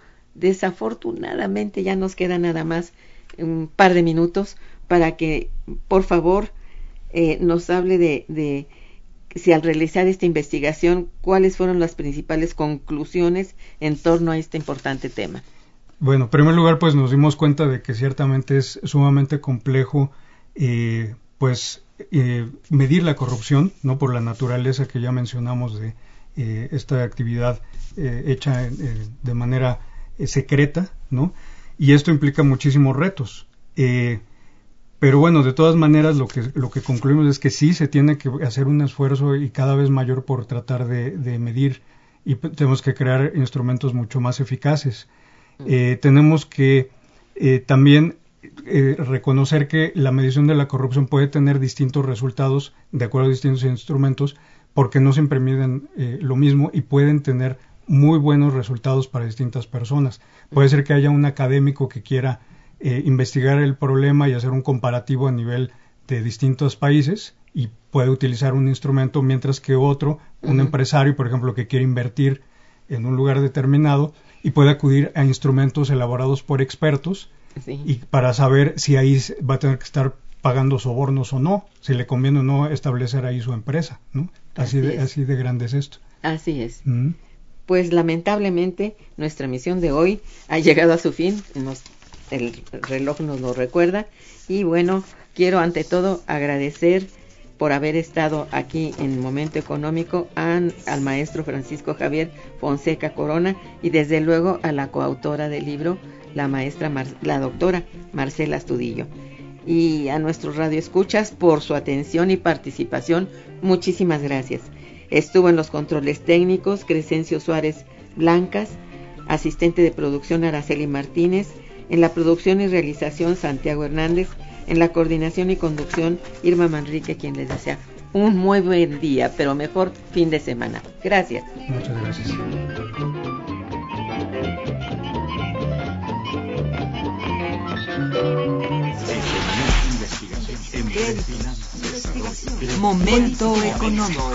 [SPEAKER 4] desafortunadamente ya nos queda nada más un par de minutos para que, por favor, eh, nos hable de, de si al realizar esta investigación, cuáles fueron las principales conclusiones en torno a este importante tema.
[SPEAKER 5] Bueno, en primer lugar, pues nos dimos cuenta de que ciertamente es sumamente complejo, eh, pues, eh, medir la corrupción, ¿no? Por la naturaleza que ya mencionamos de eh, esta actividad eh, hecha eh, de manera eh, secreta, ¿no? Y esto implica muchísimos retos. Eh, pero bueno, de todas maneras, lo que lo que concluimos es que sí se tiene que hacer un esfuerzo y cada vez mayor por tratar de, de medir, y tenemos que crear instrumentos mucho más eficaces. Eh, tenemos que eh, también eh, reconocer que la medición de la corrupción puede tener distintos resultados de acuerdo a distintos instrumentos, porque no siempre miden eh, lo mismo y pueden tener muy buenos resultados para distintas personas. Puede ser que haya un académico que quiera eh, investigar el problema y hacer un comparativo a nivel de distintos países y puede utilizar un instrumento, mientras que otro, un uh-huh. empresario, por ejemplo, que quiere invertir en un lugar determinado, y puede acudir a instrumentos elaborados por expertos sí. y para saber si ahí va a tener que estar pagando sobornos o no, si le conviene o no establecer ahí su empresa, ¿no? Así, así, de, así de grande es esto.
[SPEAKER 4] Así es.
[SPEAKER 5] ¿Mm?
[SPEAKER 4] Pues lamentablemente nuestra emisión de hoy ha llegado a su fin, nos, el reloj nos lo recuerda, y bueno, quiero ante todo agradecer por haber estado aquí en Momento Económico a, al maestro Francisco Javier Fonseca Corona y desde luego a la coautora del libro, la maestra, Mar, la doctora Marcela Astudillo. Y a nuestros radioescuchas por su atención y participación, muchísimas gracias. Estuvo en los controles técnicos Crescencio Suárez Blancas, asistente de producción Araceli Martínez, en la producción y realización Santiago Hernández, en la coordinación y conducción Irma Manrique, quien les desea un muy buen día, pero mejor fin de semana. Gracias.
[SPEAKER 5] Muchas gracias.
[SPEAKER 2] Momento Económico.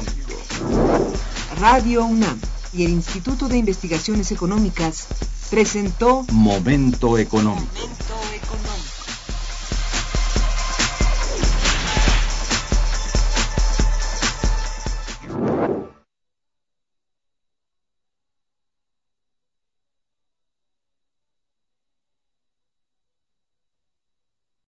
[SPEAKER 2] Radio UNAM y el Instituto de Investigaciones Económicas presentó
[SPEAKER 3] Momento Económico.